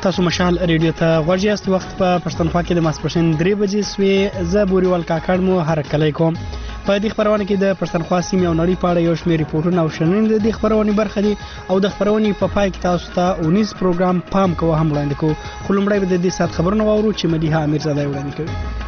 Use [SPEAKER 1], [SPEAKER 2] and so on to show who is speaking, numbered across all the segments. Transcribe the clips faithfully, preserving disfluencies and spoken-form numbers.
[SPEAKER 1] تاسو مشال ریډیو ته غوږ یاست. وخت په پښتونخوا کې د ماسپښین درې بجې سوې. زه بوريوال کاکړ مو هرکلی کوم. په دې خبرونه کې د پښتونخوا سیمې او نړۍ په اړه یو شمېر ریپورتونه او شننې د دې خبرونې برخه دي او د خبرونې په پای کې تاسو ته اونیز پروګرام پام کوه هم وړاندې کوو. خو لومړی به د دې ساعت خبرونه واورو چې مدیحه امیرزاده وړاندې کوي.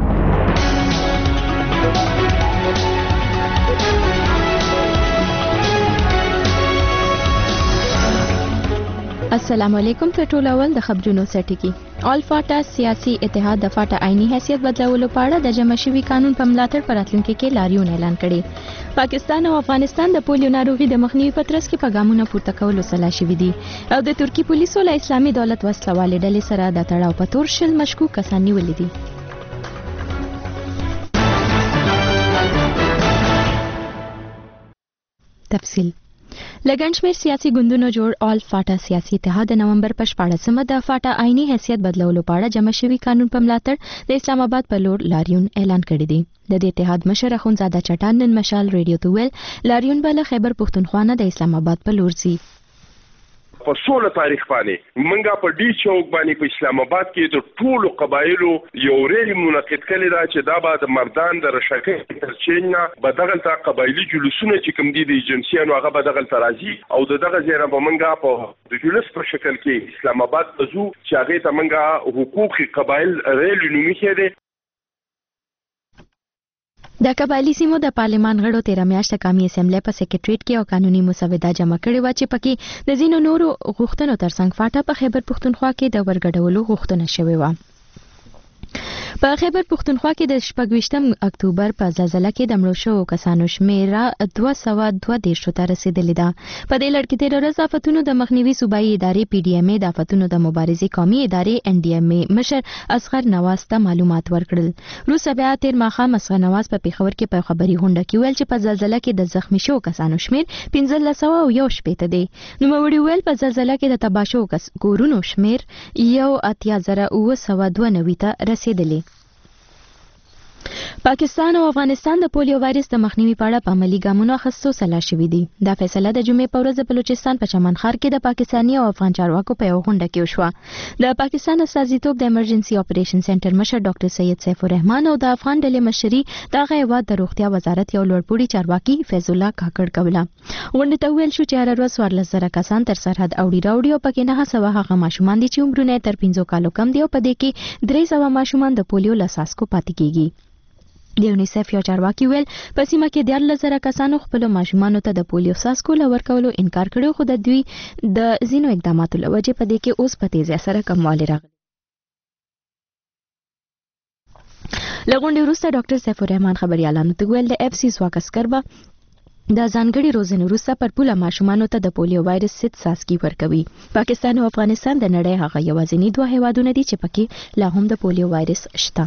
[SPEAKER 2] السلام علیکم. تر ټولو اول د خبرونو سرټکی. آل فاټا سیاسي اتحاد د فاټا آئینی حیثیت بدلولو په اړه د جمع شوي قانون په ملاتړ پر راتلونکي کې لاریون اعلان کړي. پاکستان او افغانستان د پولیو ناروغي د مخنیوي په ترڅ کې په ګامونو پورته کولو سلا شوي دي او د ترکی پولیسو له اسلامي دولت وسله والې ډلې سره د تړاو په تور شل مشکوک کسان نیولي دي. تفصیل. لګن شمیر سیاسي ګوندونو جوړ آل فاټا سیاسي اتحاد د نومبر په شپاړسمه د فاټا آئینی حیثیت بدلولو په اړه جمع شوي قانون په ملاتړ د اسلام آباد په لور لاریون اعلان کړی دی. د دې اتحاد مشر اخوندزاده چټان نن مشال ریډیو ته ویل لاریون به له خیبر پښتونخوا نه د اسلام آباد په لور ځي.
[SPEAKER 3] په سوله تاریخ باندې منګه په ډی چوک باندې په اسلام آباد کې د ټولو قبایلو یو ریلی منعقد کړي دا چې دا به د مردان د رشکې ترچین نه به دغلته قبایلی جلوسونه چې کوم دي د ایجنسیانو هغه به دغلته راځي او د دغه ځای نه به منګه په د جلوس په شکل کې اسلام آباد ته ځو چې هغې ته منګه حقوقي قبایل ریلی نومي دی.
[SPEAKER 2] د قبایلی سیمو د پارلمان غړو تیره میاشت قومي اسمبلی په سیکریټریټ کې او قانوني مسوده جمع کړې وه چې پکې د ځینو نورو غوښتنو ترڅنګ فاټا په خیبر پښتونخوا کې د ورګډولو غوښتنه شوې وه. په خیبر پښتونخوا کې د شپږویشتم اکتوبر په زلزلہ کې د مړو شوو کسانو شمیره دوه سوه دوه دېرشو ته رسیدلې ده. په دې لړ کې تېره ورځ د آفتونو د مخنیوي صوبایي ادارې پی ډي ایم ای د آفتونو د مبارزې قومي ادارې ان ډي ایم ای مشر اصغر نواز ته معلومات ورکړل. وروسته بیا تېر ماښام اصغر نواز په پېښور کې په خبري غونډه کې ویل چې په زلزلہ کې د زخمي شوو کسانو شمیر پنځلس سوه او یو شپېته دی. نوموړي ویل په زلزلہ کې د تباه شوو کورونو شمیر یو اتیا زره اوه سوه دوه نوي ته رسیدلی. پاکستان او افغانستان د پولیو وایرس د مخنیوي په اړه په عملي ګامونو اخیستو سلا شوي دي. دا فیصله د جمعې په ورځ د بلوچستان په چمن ښار کې د پاکستاني او افغان چارواکو په یو غونډه کې وشوه. د پاکستان استازیتوب د ایمرجنسي اپریشن سنټر مشر ډاکټر سید سیف الرحمن او د افغان ډلې مشري دغه هیواد د روغتیا وزارت یو لوړپوړي چارواکي فیض الله کاکړ کوله. غونډې ته ویل شو چې هره ورځ څوارلس زره کسان تر سرحد اوړي راوړي او پکې نهه سوه هغه ماشومان دي چې عمرونه تر پنځو کالو کم دي او په دې کې درې سوه ماشومان د پولیو له څاڅکو پاتې کیږي. د یونیسف یو چارواکي ویل په سیمه کې دیارلس زره کسانو خپلو ماشومانو ته د پولیو څاڅکو له ورکولو انکار کړی خو د دوی د ځینو اقداماتو له وجې په دې کې اوس په تیزۍ سره کموالی راغلی. له غونډې وروسته ډاکټر سیف الرحمن خبریالانو ته ویل د اف سی ځواک عسکر به د ځانګړي روزنې وروسته پر پوله ماشومانو ته د پولیو وایرس ضد څاڅکي ورکوي. پاکستان او افغانستان د نړۍ هغه یوازیني دوه هیوادونه دي چې پکې لا هم د پولیو وایرس شته.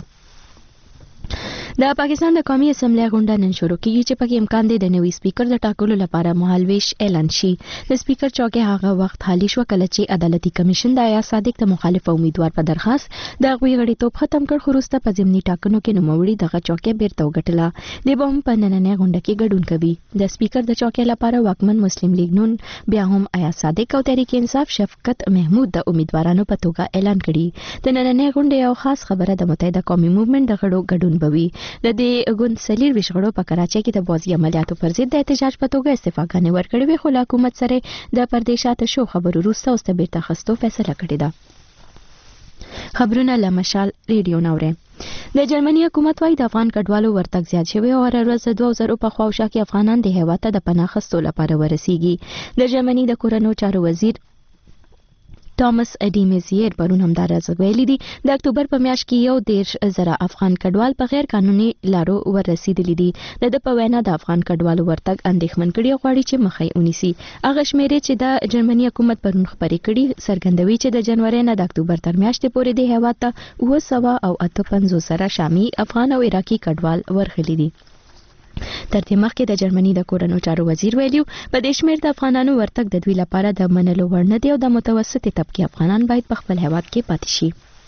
[SPEAKER 2] د پاکستان د قومي اسمبلی غونډه نن شروع کیږي چې پکې امکان دی د نوي سپیکر د ټاکلو لپاره مهالویش اعلان شي. د سپیکر چوکۍ هغه وخت خالی شو کله چې عدالتي کمیشن د ایاز صادق د مخالف امیدوار په درخواست د هغوی غړیتوب ختم کړ خو وروسته په ضمني ټاکنو کې نوموړي دغه چوکۍ بیرته وګټله. دی به هم په نننۍ غونډه کې ګډون کوي. د سپیکر د چوکۍ لپاره واکمن مسلم لیگ نون بیا هم ایاز صادق او تحریک انصاف شفقت محمود د امیدوارانو په توګه اعلان کړي. د نننۍ غونډې یو خاص خبره د متحده قومي موومنټ د غړو ګډون به وي. د دې ګوند څلور ویشت غړو په کراچۍ کې د بازي عملیاتو پر ضد د احتجاج په توګه استعفاګانې ورکړې وې خو له حکومت سره د پردې شاته شو خبرو وروسته اوس د بیرته اخیستو فیصله کړې ده. خبرونه له مشال ریډیو نوري. د جرمني حکومت وايي د افغان کډوالو ورتګ زیات شوی او هر ورځ دوه زره په خواوشا کې افغانان د هیواد ته د پناه اخیستو لپاره ورسیږي. د جرمني د کورنو چارو وزیر ټامس اډي میزیر پرون همدارز ویلي دي د اکتوبر په میاشت کې یو دېرش زره افغان کډوال په غیر قانوني لارو ورسېدلي دي. د ده په وینا د افغان کډوالو ورتګ اندېښمن کړي او غواړي چې مخه یې ونیسي. هغه شمیرې چې د جرمني حکومت پرون خپرې کړي څرګندوي چې د جنوري نه د اکتوبر تر میاشتې پورې د هیواد ته اوه سوه او اته پنځوس زره شامي افغان او عراقي کډوال ورغلي دي. تر دې مخکې د جرمني د کورنو چارو وزیر ویلي په دې شمېر د افغانانو ورتګ د دوی لپاره د منلو وړ نه دی او د متوسطې طبقې افغانان باید په خپل هیواد کې پاتې شي.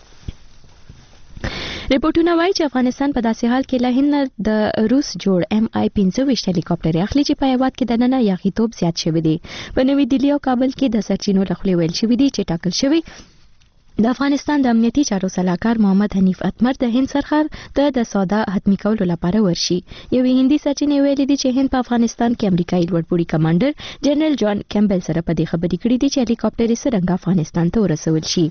[SPEAKER 2] ریپورتونه وایي چې افغانستان په داسې حال کې له هند د روس جوړ ایم آی پنځه ویشت هلیکاپټر اخلي چې په هیواد کې دننه یاغیتوب زیات شوی دی. په نوي دهلي او کابل کې د سرچینو له خولې ویل شوي دي چې ټاکل شوی د افغانستان د امنیتي چارو سلاکار محمد حنیف اتمر د هند سرحد ته د سودا حتمی کولو لپاره ورشي. یوې هندي سرچینې ویلي دي چې هند په افغانستان کې امریکایي لوړپوړي کمانډر جنرال جان کیمبل سره په دې خبرې کړې دي چې هلیکاپټر یې څرنګه افغانستان ته ورسول شي.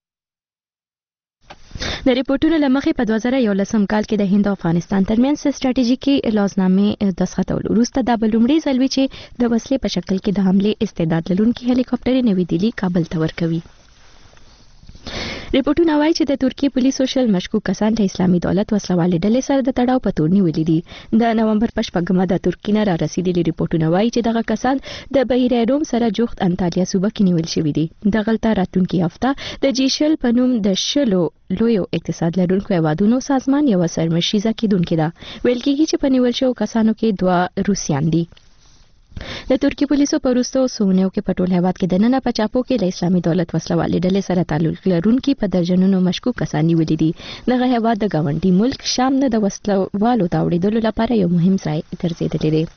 [SPEAKER 2] د ریپورتونو لمخې په دوه زره یولسم کال کې د هند او افغانستان ترمنځ سټریټیژیکي لازمنامې دستخطول وروسته دا به لومړی ځل وي چې د وسلې په شکل کې د حملې استعداد لرونکي هلیکاپټر نوی دلی کابل ته ورکوي. ریپورتونه وایي چې د ترکیې پولیسو شل مشکوک کسان د اسلامي دولت وسلوالې ډلې سره د تړاو په تور نیولي دي. د نومبر په شپږمه د ترکیې نه را رسیدلي ریپورتونه وایي چې دغه کسان د بحیره روم سره جوخت انطالیا صوبه کې نیول شوي دي. دغلته راتلونکي هفته د جیشل په نوم د شلو لویو اقتصاد لرونکو هیوادونو سازمان یوه سرمشیزه کېدونکې ده. ویل کېږي چې په نیول شوو کسانو کې دوه روسیان دي. د ترکی پولیسو په وروستو څو کې په ټول هیواد کې د ننه په چاپو کې له اسلامي دولت وسلوالې ډلې سره تعلق لرونکي په درجنونو مشکوک کسان نیولي دي. دغه هیواد د ګاونډي ملک شام نه د وسلوالو د اوړېدلو لپاره یو مهم ځای ګرځېدلی دی.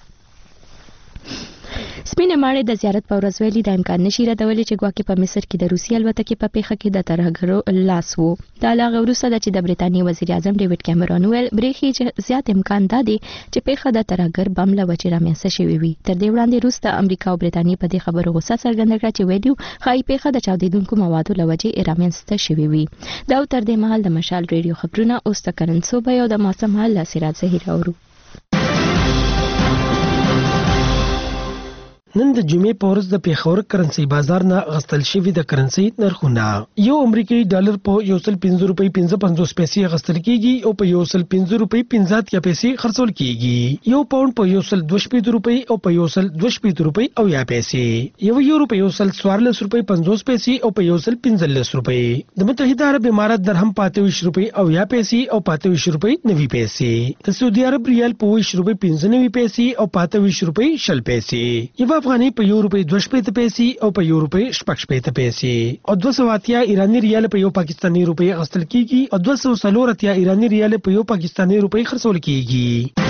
[SPEAKER 2] سپینې ماڼۍ د زیارت په ورځ ویلي دا امکان نشي ردولی چې ګواکې په مصر کې د روسیې الوتکې په پیښه کې د ترهګرو لاس و. دا له هغه وروسته ده چې د برټانیې وزیر اعظم ډیوډ کیمرون وویل برېښي چې زیات امکان دا دی چې پیښه د ترهګر بم له وجې رامنځته شوې وي. تر دې وړاندې وروسته امریکا او برټانیې په دې خبرو غوسه څرګنده کړه چې ویلي ښایي پیښه د چاودېدونکو موادو له وجې رامنځته شوې وي. دا تر دې مهال د مشال ریډیو خبرونه اوس د کرن صوبه او د موسم حال له سراج زهیر اورو.
[SPEAKER 4] نن د جمعې په ورځ د پیښور کرنسي بازار نه غستل شوي د کرنسي نرخونه یو امریکایي ډالر په یو سل پنځه روپۍ پنځه پنځوس پیسې غستل کیږي او په یو سل پنځه روپۍ پنځه اتیا پیسې خرڅول کیږي. یو پاوند په یو سل دوه شپېته روپۍ او په یو سل دوه شپېته روپۍ او یا پیسې. یو یورو په یو سل څوارلس روپۍ پنځوس پیسې او په یو سل پنځلس روپۍ. د متحده عرب امارات درهم په اته ویشت روپۍ او یا پیسې او په اته ویشت روپۍ نوي پیسې. د سعودي عرب ریال په ویشت روپۍ پنځه نوي پیسې او په اته ویشت روپۍ شل پیسې. یو افغاني په یو روپۍ دوه شپېته پیسې او په یو روپۍ شپږ شپېته پیسې. او دوه سوه اتیا ایراني ریال په یو پاکستاني روپۍ اخیستل کیږي او دوه سوه څلور اتیا ایراني ریال په یو پاکستاني روپۍ خرڅول کیږي.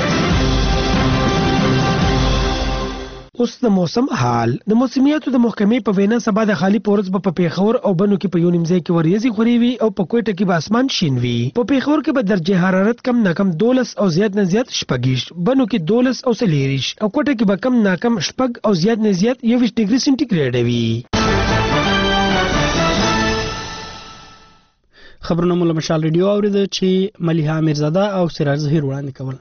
[SPEAKER 4] اوس د موسم حال. د موسمیاتو د محکمې په وینا سبا د خالی پورز په پیښور او بنو کې په یو نیم ځای کې وریځي خوري وي او په کوټه کې به اسمان شین وي. په پیښور کې به درجه حرارت کم نه کم دولس او زیات نه زیات شپږ، بنو کې دولس او څلېرویشت او کوټه کې به کم نه کم شپږ او زیات نه زیات یوویشت ډیګري سنټیګریډ وي.
[SPEAKER 1] خبرونه مو له مشال ریډیو اورېده چې ملیحه میرزاده او سراج زهیر وړاندې کول.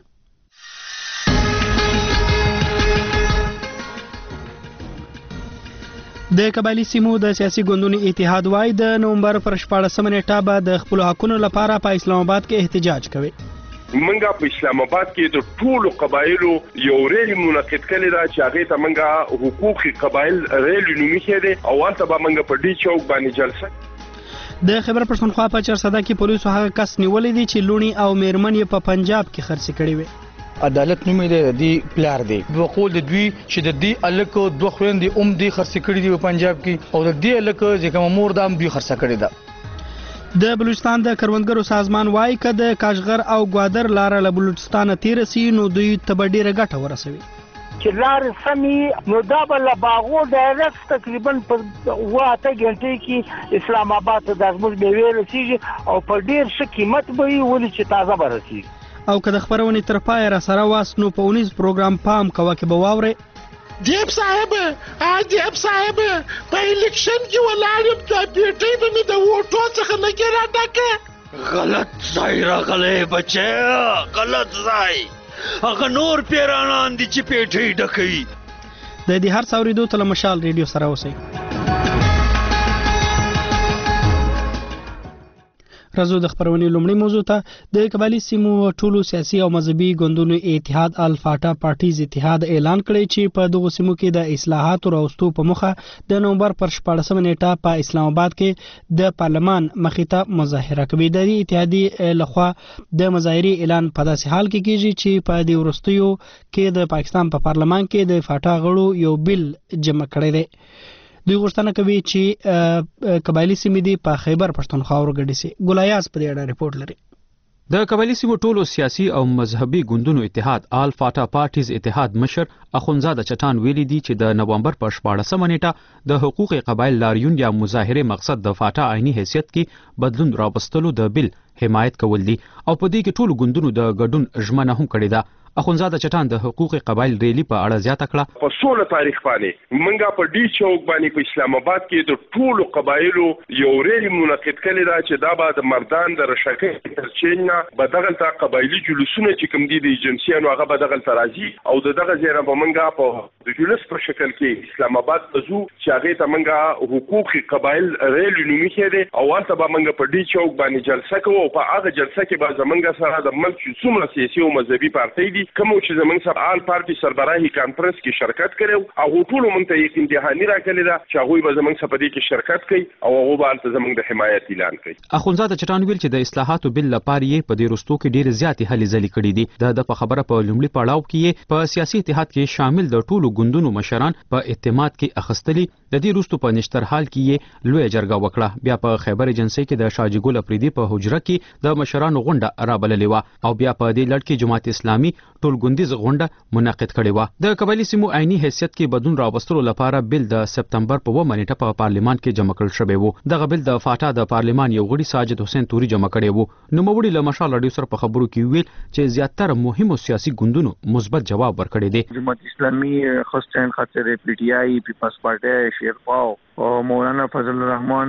[SPEAKER 1] د قبایلی سیمو د سیاسي ګوندونو اتحاد وايي د نومبر پر شپاړسمه نیټه به د خپل حقونو لپاره په اسلام آباد کې احتجاج کوي.
[SPEAKER 3] منګه په اسلام آباد کې د ټولو قبایلو یو ریلی منعقد کړي دا چې هغه ته منګه حقوقي قبایل ریلی نومي کړي او والته به منګه په ډی چوک باندې جلسه.
[SPEAKER 1] د خیبر پښتونخوا په چرسده کې پولیسو هغه کس نیولې دي چې لونی او میرمن یې په پنجاب کې خرڅ کړي وي.
[SPEAKER 5] عدالت نومې دی دی پلار دی وقول د دوی چې د دې الک دوه خويندې اوم دی خرڅ کړي دی په پنجاب کې او د دې الک چې کوم مور دام دوی خرڅ کړي ده.
[SPEAKER 1] د بلوچستان د کروندګرو سازمان وايي چې د کاشغر او ګوادر لار له بلوچستان تیر سي نو دوی ته ډیره ګټه ورسوي.
[SPEAKER 6] چې لار سمي نو دا بل باغو ډایرکټ تقریبا په واته غنټه کې اسلام آباد ته د ازموز به ویل سیږي او په ډیر ښه قیمت به وي ولې چې تازه برسي.
[SPEAKER 1] او که د خبرونې تر پای را سره واس نو په اونیز پروګرام پام کوه کې به واورئ.
[SPEAKER 7] دیب صاحب ا دیب صاحب په الیکشن کې ولاړم د بیټۍ به مې د ووټو څخه نه ګرا ډکه.
[SPEAKER 8] غلط ځای راغلی بچی، غلط ځای. هغه نور پیرانان دي چې بیټۍ ډکوي.
[SPEAKER 1] د دې هر څه اورېدو ته له مشال ریډیو سره اوسئ. راځو د خبرونې لومړی موضوع ته. د قبایلی سیمو ټولو سیاسي او مذهبي ګوندونو اتحاد الفاټا پارټیز اتحاد اعلان کړی چې په دغو سیمو کې د اصلاحاتو راوستو په موخه د نومبر پر شپاړسمه نیټه په اسلام آباد کې د پارلمان مخې ته مظاهره کوي. د دې اتحادیې لخوا د مظاهرې اعلان په داسې حال کې کیږي چې په دې وروستیو کې د پاکستان په پارلمان کې د فاټا غړو یو بل جمع کړی دی. دوی غوښتنه کوي چې قبایلی سیمې دي په خیبر پښتونخوا ورګډي سي. ګلایاز په دې اړه ریپورت لري.
[SPEAKER 9] د قبایلی سیمو ټولو سیاسي او مذهبي ګوندونو اتحاد آل فاټا پارټیز اتحاد مشر اخونزاده چټان ویلي دي چې د نومبر په شپاړسمه نیټه د حقوق قبایل لاریون یا مظاهره مقصد د فاټا عیني حیثیت کې بدلون راوستلو د بل حمایت کول دي او په دې کې ټولو ګوندونو د ګډون ژمنه هم کړې ده. اخونزاده چټان د حقوق قبایل ریلی په اړه زیاته کړه.
[SPEAKER 3] په سوله تاریخ باندې منګه په ډی چوک باندې په اسلام آباد کې د ټولو قبایلو یو ریلی منعقد کړي دا چې دا به د مردان د رشکې ترچین نه بدغل تا قبایلی جلوسونه چې کوم دي د ایجنسیانو هغه بدغل ترازی او دغه زیره په منګه په د جلوس په شکل کې اسلام آباد ته زو چې هغه ته منګه حقوق قبایل ریلی نومي کړي او ورته به منګه په ډی چوک باندې جلسه کوو او په هغه جلسه کې به زمونږ سره د ملک څومره سیاسي او مذهبي پارټي دي کوم چې زمونږ سره آل پارټي سربراهي کانفرنس کې شرکت کړو او ټول مونږ ته یو امتحاني راکړی دا چې هغه به زمونږ سره په دې کې شرکت کوي او هغه به زمونږ د حمایت اعلان کوي.
[SPEAKER 9] اخونزاده چټان ویل چې د اصلاحاتو بل لپاره یې په دې رستو کې ډېر زیاتې هلې ځلې کړې دي. د په خبره په لومړي پړاو کې په سیاسي اتحاد کې شامل د ټولو ګوندونو مشران په اعتماد کې اخستلي. د دې رستو په نشتر حال کې یې لوی جرګه وکړه. بیا په خیبر ایجنسی کې د شاجي ګل افریدي په حجره کې د مشرانو غونډه رابللې و او بیا په دې لړ کې جماعت اسلامي ټول ګوندیز غونډه منعقد کړې و. د قبایلی سیمو عیني حیثیت کې بدلون راوستلو لپاره بل د سپتمبر په اوومه نیټه په پارلیمان کې جمع کړل شوی و. دغه بل د فاټا د پارلیمان یو غړي ساجد حسین توري جمع کړی و. نوموړي له مشال رادیو سره په خبرو کې ویل چې زیاتره مهمو سیاسي ګوندونو مثبت جواب ورکړی دی.
[SPEAKER 10] جماعت اسلامي خصوصا خاطر پی ټی آی پیپلز پارټي شیرپاو او مولانا فضل الرحمن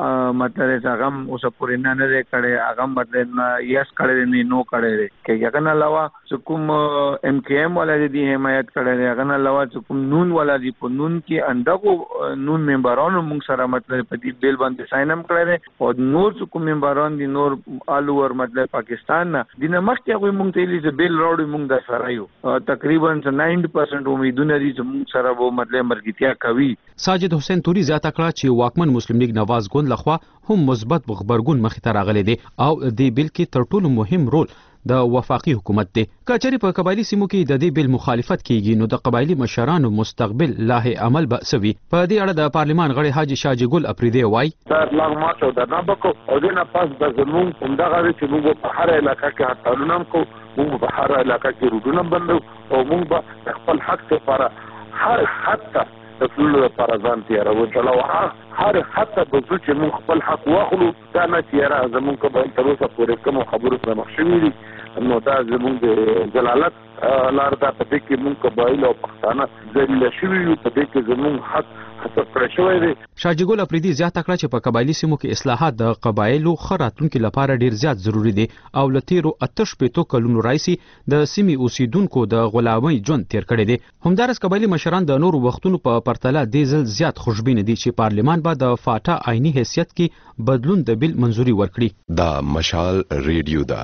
[SPEAKER 10] مطلب څنګه اوس پورې نه نه کړي هغه مطلب نه یس کړي نه نو کړي کې هغه نه علاوه کوم ام کی ام ولا دي حمایت کړي هغه نه علاوه کوم نون ولا دي په نون کې اندغه نون ممبرانو موږ سره مطلب په دې بیل باندې ساين هم کړي او نور کوم ممبران دي نور آل اوور مطلب پاکستان نه دینه مخکې هغه موږ ته لیز بیل راوړي موږ د سره یو تقریبا نود پرسنټ امیدونه دي چې موږ سره وو مطلب مرګتیا کوي.
[SPEAKER 9] ساجد حسین توري زیاته کړه چې واکمن مسلم لیگ نواز ګوند لخوا هم مثبت خبرګون مخې ته راغلی دی او د بیل کې تر ټولو مهم رول د وفاقي حکومت دی. کچري په قبایلی سیمو کې د دې بیل مخالفت کیږي نو د قبایلی مشرانو مستقبل لاه عمل به سوي. په دې اړه د پارلیمان غړي حاجی شاجي ګل افریدي وایي
[SPEAKER 10] دا لا ماته د نبکو او د نه پاس د زمون همدغه چې موږ په هر علاقې کې هټالونم کو موږ په هر علاقې کې روډونه بندو او موږ به خپل حق لپاره هر حتی د ټول لپاره ځان تیار او چلو هر حتی د چې موږ خپل حق واخلو دا نه تیار زمون قبایل تر اوسه پورې کوم خبرو سره مخ شوي دي نو دا زمون د جلالت لار دا په دې کې موږ قبایل او پښتانه ذلیل شوي یو په دې کې زمون حق
[SPEAKER 9] شاجي ګل افریدي زیاته کړه چې په قبایلی سیمو کې اصلاحات د قبایلو خراتونکو لپاره ډیر زیات ضروری دي او لتیرو اتش پېتو کلونو راځي د سیمې اوسیدونکو د غلامۍ ژوند تیر کړی دي. همدارس قبایلی مشران د نورو وختونو په پرتله د ځل زیات خوشبین دي چې پارلیمان به د فاټا عیني حیثیت کې بدلون د بیل منزوري ورکړي.
[SPEAKER 11] دا مشال ریډیو دا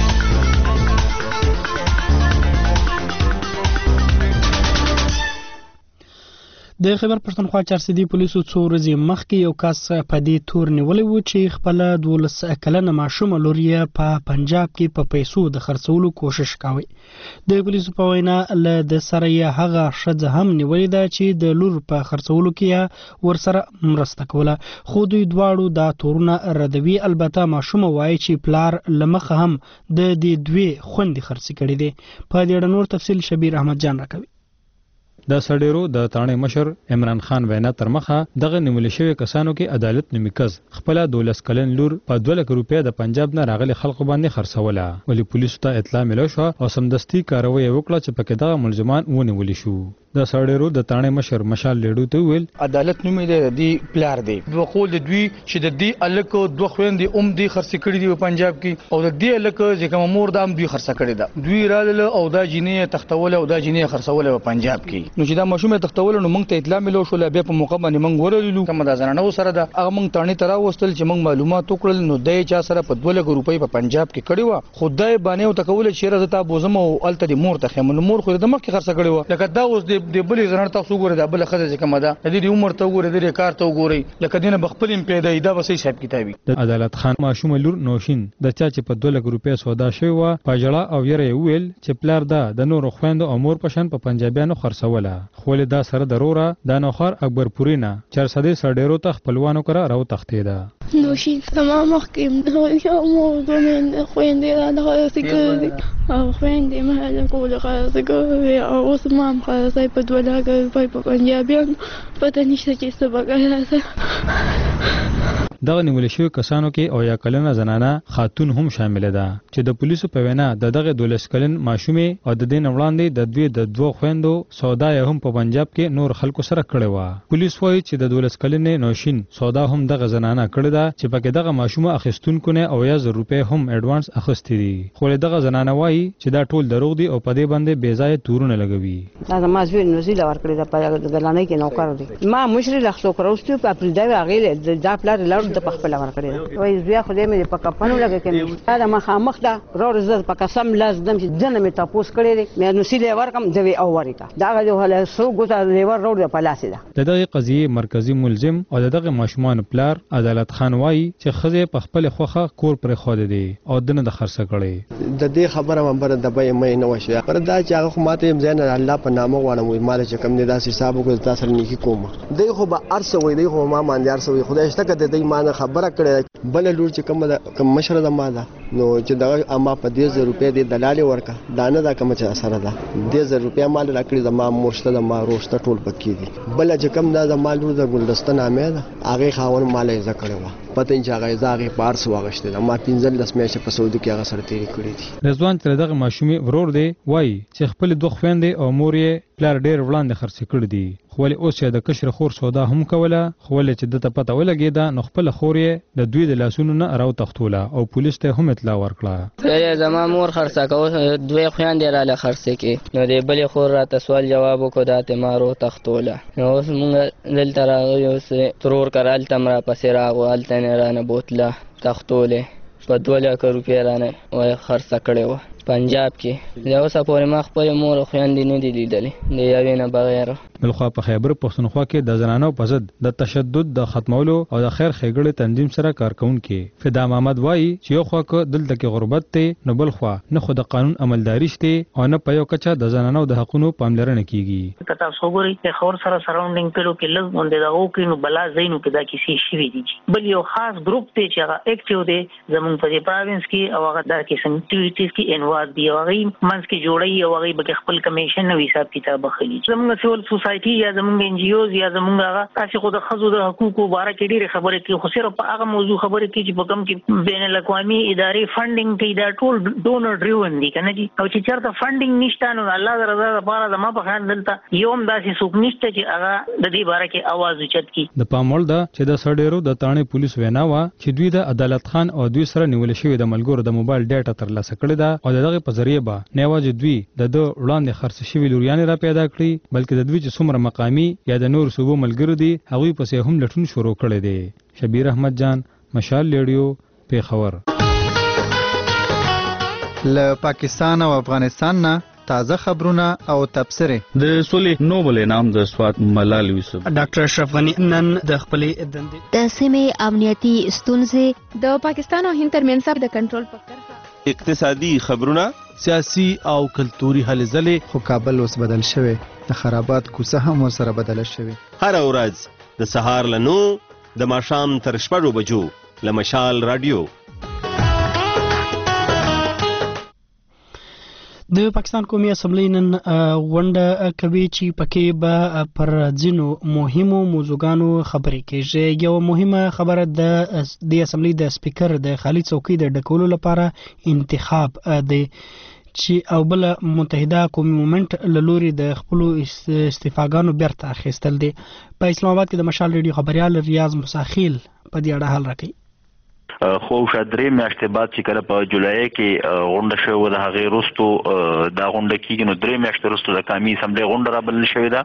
[SPEAKER 1] د خیبر پښتونخوا چارسدي پولیسو څو ورځې مخکې یو کس په دې تور نیولې و چې خپل دولس کلنه ماشومه لور یې په پنجاب کې په پیسو د خرڅولو کوشش کاوه. د پولیسو په وینا له د سره یې هغه ښځه هم نیولې ده چې د لور په خرڅولو کې ورسره مرسته کوله خو دوی دواړو دا تورونه ردوي. البته ماشومه وایي چې پلار لمخه هم د دې دوی خوندې خرڅ کړي دي. په دې اړه نور تفصیل شبیر احمد جان راکوي.
[SPEAKER 12] د سړیرو د تانې مشر عمران خان وینا تر مخه دغه نیول شوی کسانو کې عدالت نمیکز خپل دولس کلن لور په دوه لک روپیا د پنجاب نه راغلي خلکو باندې خرڅوله. ولی پولیسو ته اطلاع ملو شو او سمدستي کاروي وکړه چې پکې دغه ملزمان ونیول شو. د سړیرو د تانې مشر مشال لیډو ته ویل
[SPEAKER 5] عدالت نومې د دې پلار دی وقول د دوی چې د دې الکو دوه خويندې اوم دي خرڅ کړي دي په پنجاب کې او د دې الکو چې کوم مور دام دوی خرڅ کړي ده دوی رااله او دا جینې تختول او دا جینې خرڅول په پنجاب کې. نو چې دا مشومه تختول نو موږ ته اطلاع ملو شو بیا په موقع باندې موږ ورلو کوم دا زنانو سره دا هغه موږ تانې ترا وستل چې موږ معلومات وکړل نو دای چا سره په دوه لک روپۍ په پنجاب کې کړي و خدای باندې او تکول چې راځه تا بوزم او الته د مور ته خمن مور خو د مخ کې خرڅ کړي و لکه دا اوس د د بل زنړ تاسو ګوره د بل خزه کومه ده د دې عمر ته ګوره د دې کار ته ګوري لکه دینه بخپل پیدا دا به حساب کتابي
[SPEAKER 12] د عدالت خان ماشوم لور نوشین د چا چې په دوه لک روپیا سودا شوی و په جړه او یره ویل چې پلار دا د نور خويندو او مور پشن په پنجابیانو خرڅوله خو له دا سره ضروره د نوخر اکبر پورینا چار سده سړیرو ته خپلوانو کرا راو تختیدا
[SPEAKER 13] نوشین تمام مخکیم یو موضوع من خويندې را نه سګري او خويندې ما له کوله سګري او اوس ما هم خلاصای په دوه لک په پنجابیانو پته نشته چې څه بګا
[SPEAKER 12] دغه نیول شوی کسانو کې او یا کلنه زنانه خاتون هم شامل ده چې د پولیسو په وینا د دغه دولس کلن ماشومه او د دین وړاندې د دوی د دوه خويندو سودا یې هم په پنجاب کې نور خلکو سره کړی و پولیس وایي چې د دولس کلن نوشین سودا هم دغه زنانه کړی ده چې پکې دغه ماشومه اخیستونکو نه او یا زر روپے هم ایڈوانس اخیستي دي خو دغه زنانه وایي چې دا ټول دروغ دي او په دې باندې بې ځای تورونه لګوي
[SPEAKER 14] دا ما زوی نوزي لور کړی دا په دلانه کې نوکر دي ما مشري لخصو کروستو په اپریل دا غیله دا پلار لور د پخپل ور کړی وای زوی خو دې مې په کپنو لګه کړي دا ما خامخ دا رور زړه په قسم لاس دم چې دنه مې تاسو کړی مې نو سیله ورکم دوی او ورکا دا غو هله سو ګوتا لیور رور په لاس ده
[SPEAKER 12] دغه قضیه مرکزی ملزم او دغه ماشومان پلار عدالت خان وای چې خزه په خپل خوخه کور پر خو دي او دنه د خرڅ کړي
[SPEAKER 15] د دې خبره منبر د به مې نه وشه پر دا چې هغه ماته زین الله په نامه غواړم مال چې کم نه داسې حساب وکړ تاسو نه کی کوم دی خو به ارسه وي دی خو ما باندې ارسه وي خدای شته کده دی ما خبره کړې بل لور چې کوم کوم مشره د ما ده نو چې دا اما په دې زر روپے دی دلال ورکا دانه دا کوم چې اثر ده دې زر روپے مال راکړي د ما مرشته د ما روشته ټول پکې دي بل چې کوم دا د مال ور د ګلدسته نامه ده هغه خاون مال یې ذکر و پته چې هغه زاغي پارس واغشته ما پنځل لس میاشتې په سعودي کې هغه سره تیری کړې دي
[SPEAKER 12] رضوان تر دغه ماشومي ورور دی وای چې خپل دوه خويندې او مور یې پلار ډېر وړاندې خرڅ کړی دي خو له اوس د کشر خور سودا هم کوله خو له چې د پته ولګیدا نو خپل خور یې د دوی د لاسونو نه راو تختوله او پولیس ته هم اطلاع ورکړه
[SPEAKER 16] یې زما مور خرڅه کوي دوی خويندې را له خرڅ کې نو دې بلې خور را ته سوال جواب وکړه دته مارو تختوله نو اوس موږ دلته راغلو اوس ترور کرال تمرا پسې راغو الته نه رانه بوتله تختوله په دوه لک روپیا رانه وای خرڅ کړي و پنجاب کې دا اوسه پورې ما خپل مور خو یاندې نه دي لیدلې د یوې نه بغیر
[SPEAKER 12] بلخوا په خیبر پښتونخوا کې د زنانو په ضد د تشدد د ختمولو او د خیر ښېګړې تنظیم سره کارکونکي فدا محمد وایي چې یو خوا کې دلته کې غربت ته نو بل خوا نه خو د قانون عملداري شته او نه په یو کچه د زنانو د حقونو پاملرنه کیږي
[SPEAKER 17] کته صوبري ته خور سره سراوندینګ پیلو کې لږ باندې دا او کې نو بلا زینو کې دا کیسې شوي دي بل یو خاص ګروپ ته چې هغه اکټیو دی زموږ په دې پروینس کې او هغه د کیسن اکټیویټیز کې انوالو دی او هغه منځ کې جوړي او هغه به خپل کمیشن نو حساب کتاب خلی زموږ سیول سوسایټي یا زموږ ان جی اوز یا زموږ هغه تاسو خو د خزو د حقوقو باره کې ډیره خبره کوي خو صرف په هغه موضوع خبره کوي چې په کوم کې بین الاقوامي ادارې فندینګ کوي دا ټول ډونر ډریون دي کنه جی او چې چرته فندینګ نشته نو الله د رضا لپاره د ما په خیال دلته یوم داسې څوک نشته چې هغه د دې باره کې आवाज اوچت کړي
[SPEAKER 12] د پامول دا چې د سړیرو د تانه پولیس وینا وا چې دوی د عدالت خان او دوی سره نیول شوی د ملګرو د موبایل ډیټا ترلاسه کړی دا او دغه په ذریعہ به نه واجب دوی د دو وړاندې خرڅ شوی لوریان را پیدا کړی بلکې د دوی چې څومره مقامی یا د نور صوبو ملګرو دي هغه پسې هم لټون شروع کړی دی شبیر احمد جان مشال لیډیو پیښور
[SPEAKER 18] له پاکستان او افغانستان نه تازه خبرونه او تبصره
[SPEAKER 19] د سولې نوبل انعام د سوات ملال یوسف
[SPEAKER 1] ډاکټر اشرف غنی نن د خپلې دندې
[SPEAKER 2] د سیمې امنیتي ستونزې د پاکستان او هند ترمنځ د کنټرول په کرښه
[SPEAKER 20] اقتصادي خبرونه
[SPEAKER 21] سیاسي او کلتوري هلې ځلې
[SPEAKER 18] خو کابل اوس بدل شوی د خرابات کوڅه هم ورسره بدله شوی
[SPEAKER 20] هر ورځ د سهار له نو د ماښام تر شپږو بجو له مشال رادیو
[SPEAKER 1] د پاکستان قومي اسمبلی نن غونډه کوي چې پکې به پر ځینو مهمو موضوعګانو خبرې کېږي یو مهمه خبره د د اسمبلی د سپیکر د خالد څوکۍ د ډکولو لپاره انتخاب دی چې او بل متحده قومي مومنت لوري د خپل استعفاګانو بیرته اخیستل دي په اسلام آباد کې د مشال ریډیو خبريال ریاض مساخیل په دې اړه حل راکړي
[SPEAKER 22] خو شادرې میاشتې بعد چې کله په جولای کې غونډه شوه د هغې وروستو دا غونډه کېږي نو درې میاشتې وروسته د قومي اسمبلی غونډه رابلل شوې ده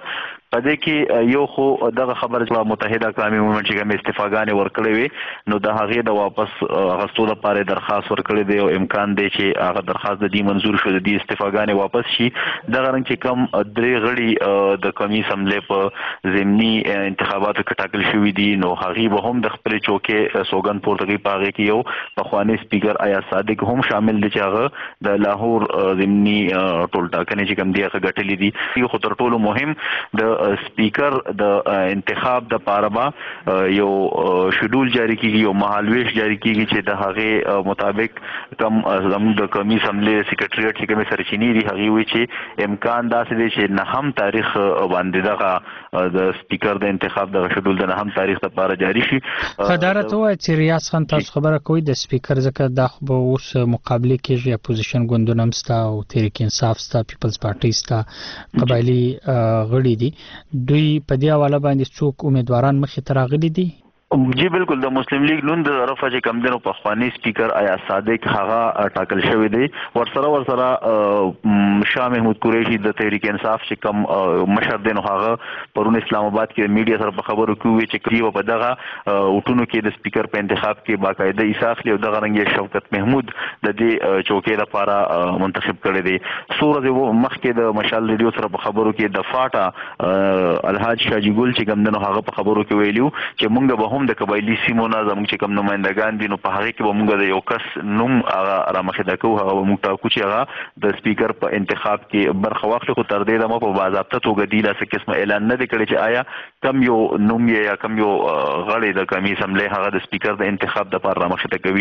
[SPEAKER 22] په دې کې یو خو دغه خبره چې متحده اقوام عموما چې کوم استفاګانې ورکړې وي نو د هغې د واپس اغستو لپاره درخواست ورکړی دی او امکان دی چې هغه درخواست د دې منظور شو د دې استفاګانې واپس شي. دغه رنګ چې کم درې غړي د قومي اسمبلې په ضمني انتخاباتو کې ټاکل شوي دي نو هغې به هم د خپلې چوکۍ سوګند پورته کوي. په هغې کې یو پخوانی سپیکر ایاز صادق هم شامل دی چې هغه د لاهور ضمني ټولټاکنې چې کوم دی هغه ګټلې دي. خو تر ټولو مهم د سپیکر د انتخاب د پاره به یو شیډول جاری کیږي یو مهالویش جاری کیږي چې د هغه مطابق کم زموږ د قومي اسمبلې سیکریټریټ چې کوم سرچینې دي هغه وی چې امکان داسې دی چې نه هم تاریخ باندې دغه د سپیکر د انتخاب د شیډول د نه هم تاریخ لپاره جاری شي.
[SPEAKER 4] خدارت وای چې ریاض خان تاسو خبره کوي د سپیکر ځکه د خو اوس مقابله کېږي اپوزیشن ګوندونه مستا او تحریک انصاف ستا پیپلز پارټي ستا قبایلی غړي دي دوی په دې حواله باندې څوک امیدواران مخې ته راغلي دي؟
[SPEAKER 22] جی بالکل د مسلم لیگ نون د طرفه چې کم دنو پخوانی سپیکر ایاز صادق هغه ټاکل شوی دی. ورسره ورسره شاه محمود قریشي د تحریک انصاف چې کم مشر دی نو هغه پرون اسلام آباد کې میډیا سره په خبرو کې وی چې کیو په دغه وټونو کې د سپیکر په انتخاب کې باقاعده ایساخلی او دغه رنګ شوکت محمود د دې چوکۍ لپاره منتخب کړی دی. سورج مخکې د مشال ریډیو سره په خبرو کې د فاټا الحاج شاجی ګل چې کم دنو هغه په خبرو کې ویلو چې مونږ به هم د قبایلی سیمو نه زموږ چې کوم نمائندګان دي نو په هغه کې به موږ د یو کس نوم هغه رامخې کوو هغه به موږ ټاکو چې هغه د سپیکر په انتخاب کې برخه واخلي. خو تر دې دمه په باضابطه توګه دی داسې قسمه اعلان نه دی کړی چې آیا کم یو نوم یا کم یو غړی د قومي اسمبلې هغه د سپیکر د انتخاب لپاره رامخې کوي.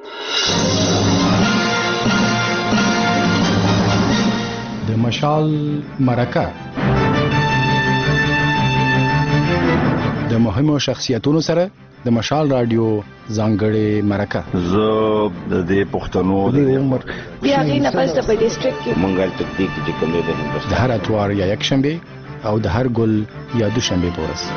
[SPEAKER 6] د مشال مرکه د مهمو شخصیتونو سره د مشال رادیو ځانګړې مرکه.
[SPEAKER 23] زه د دې پښتنو د عمر
[SPEAKER 13] بیا غي نه پس په ډیسټریکټ کې
[SPEAKER 23] مونږه تدقیق چې کوم دی د هندوستان
[SPEAKER 6] د هر اتوار یا یک شنبه او د هر ګل یا دوشنبه پورس.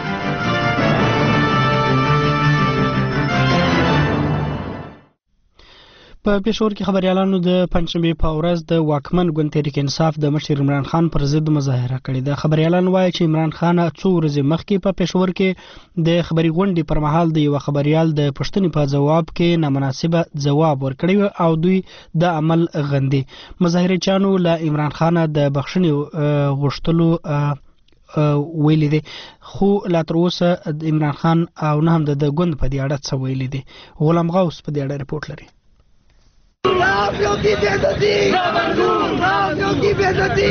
[SPEAKER 1] په پېښور کې خبريالانو د پنځمې په ورځ د واکمن ګوند تحریک انصاف د مشر عمران خان پر ضد مظاهره کړې ده. خبريالان وایي چې عمران خان څو ورځې مخکې په پېښور کې د خبري غونډې پر مهال د یو خبريال د پښتنې په جواب کې نامناسبه جواب ورکړی او دوی د عمل غندي. مظاهرچیانو له عمران خان د بخښنې غوښتلو ویلي دي خو لا تر اوسه عمران خان او نه هم د ګوند په دې اړه څه ویلي دي. غلام غوث په دې اړه رپورټ لري.
[SPEAKER 24] रावियों की बेइज्जती रावियों की बेइज्जती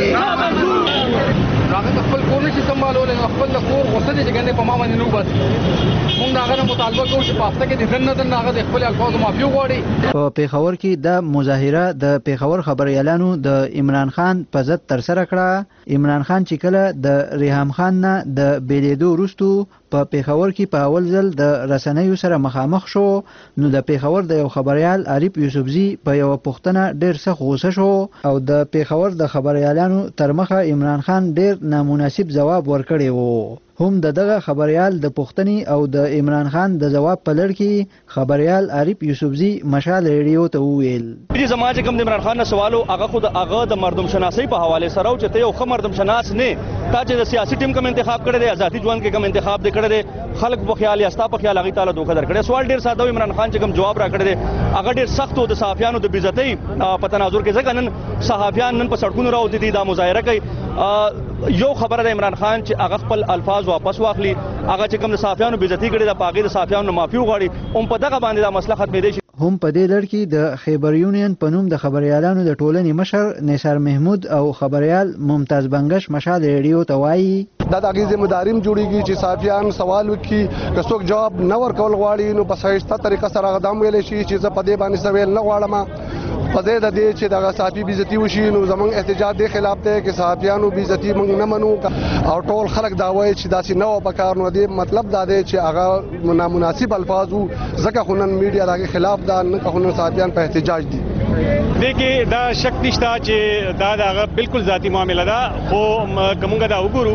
[SPEAKER 5] راغه خپل کور نشي سمبالول نو خپل کور غوسه دي څنګه په ما باندې نو بس موږ هغه مطالبه کوو چې پاسته کې د ځنه د هغه خپل الفاظ معافي وغواړي.
[SPEAKER 25] په پیښور کې د مظاهره د پیښور خبريالانو د عمران خان په ضد تر سره کړه. عمران خان چې کله د ریحام خان نه د بیلیدو وروستو په پیښور کې په اول ځل د رسنیو سره مخامخ شو نو د پیښور د یو خبريال عارف یوسفزي په یو پښتنه ډېر سخت غوسه شو او د پیښور د خبريالانو تر مخه عمران خان ډېر نامناسب جواب ورکړی وو. هم د دغه خبريال د پښتني او د عمران خان د جواب په لړ کې خبريال عارف یوسفزي مشال ریډیو ته وویل
[SPEAKER 26] چې زما چې کوم د عمران خان سوالو هغه خود هغه د مردم شناسي په حواله سره او چې ته یو خمر مردم شناس نه تا چې د سیاسي ټیم کوم انتخاب کړی دی آزادي ژوند کې کوم انتخاب دی کړی دی خلک په خیال یاستا په خیال هغه تعالی دوکه درکړي. سوال ډیر ساده عمران خان چې کوم جواب را کړی دی هغه ډیر سخت او د صحافیانو د بیزتی په تناظر کې ځکه نن صحافیان نن په سړکونو راو دي د مظاهره کوي. یو خبره د عمران خان چې هغه خپل الفاظ واپس واخلي هغه چې کوم د صحافیانو بیزتی کړي د پاګې د صحافیانو معافي وغواړي هم په دغه باندې د مسله ختمې دي.
[SPEAKER 25] هم په دې لړ کې د خیبر یونین په نوم د خبريالانو د ټولنې مشر نثار محمود او خبريال ممتاز بنگش مشال ریډیو ته وایي
[SPEAKER 27] دا د اغیزه مداریم جوړیږي چې صحافیان سوال وکړي که څوک جواب نه ورکول غواړي نو په صحیح طریقه سره غدام ویل شي چې زه په دې باندې سوال نه غواړم. په دې د دې چې د صحافي بیزتی وشي نو زمونږ احتجاج د خلاف دی چې صحافیانو بیزتی موږ نه منو او ټول خلک دا وایي چې داسې نه و پکار. نو دې مطلب دا دی چې هغه نامناسب الفاظ وو ځکه خو نن میډیا دغه خلاف دا نه که خو نن صحافیان په احتجاج دي.
[SPEAKER 28] دغه دا شک نشته چې دا دغه بالکل ذاتی معاملې ده خو کومګه دا وګورو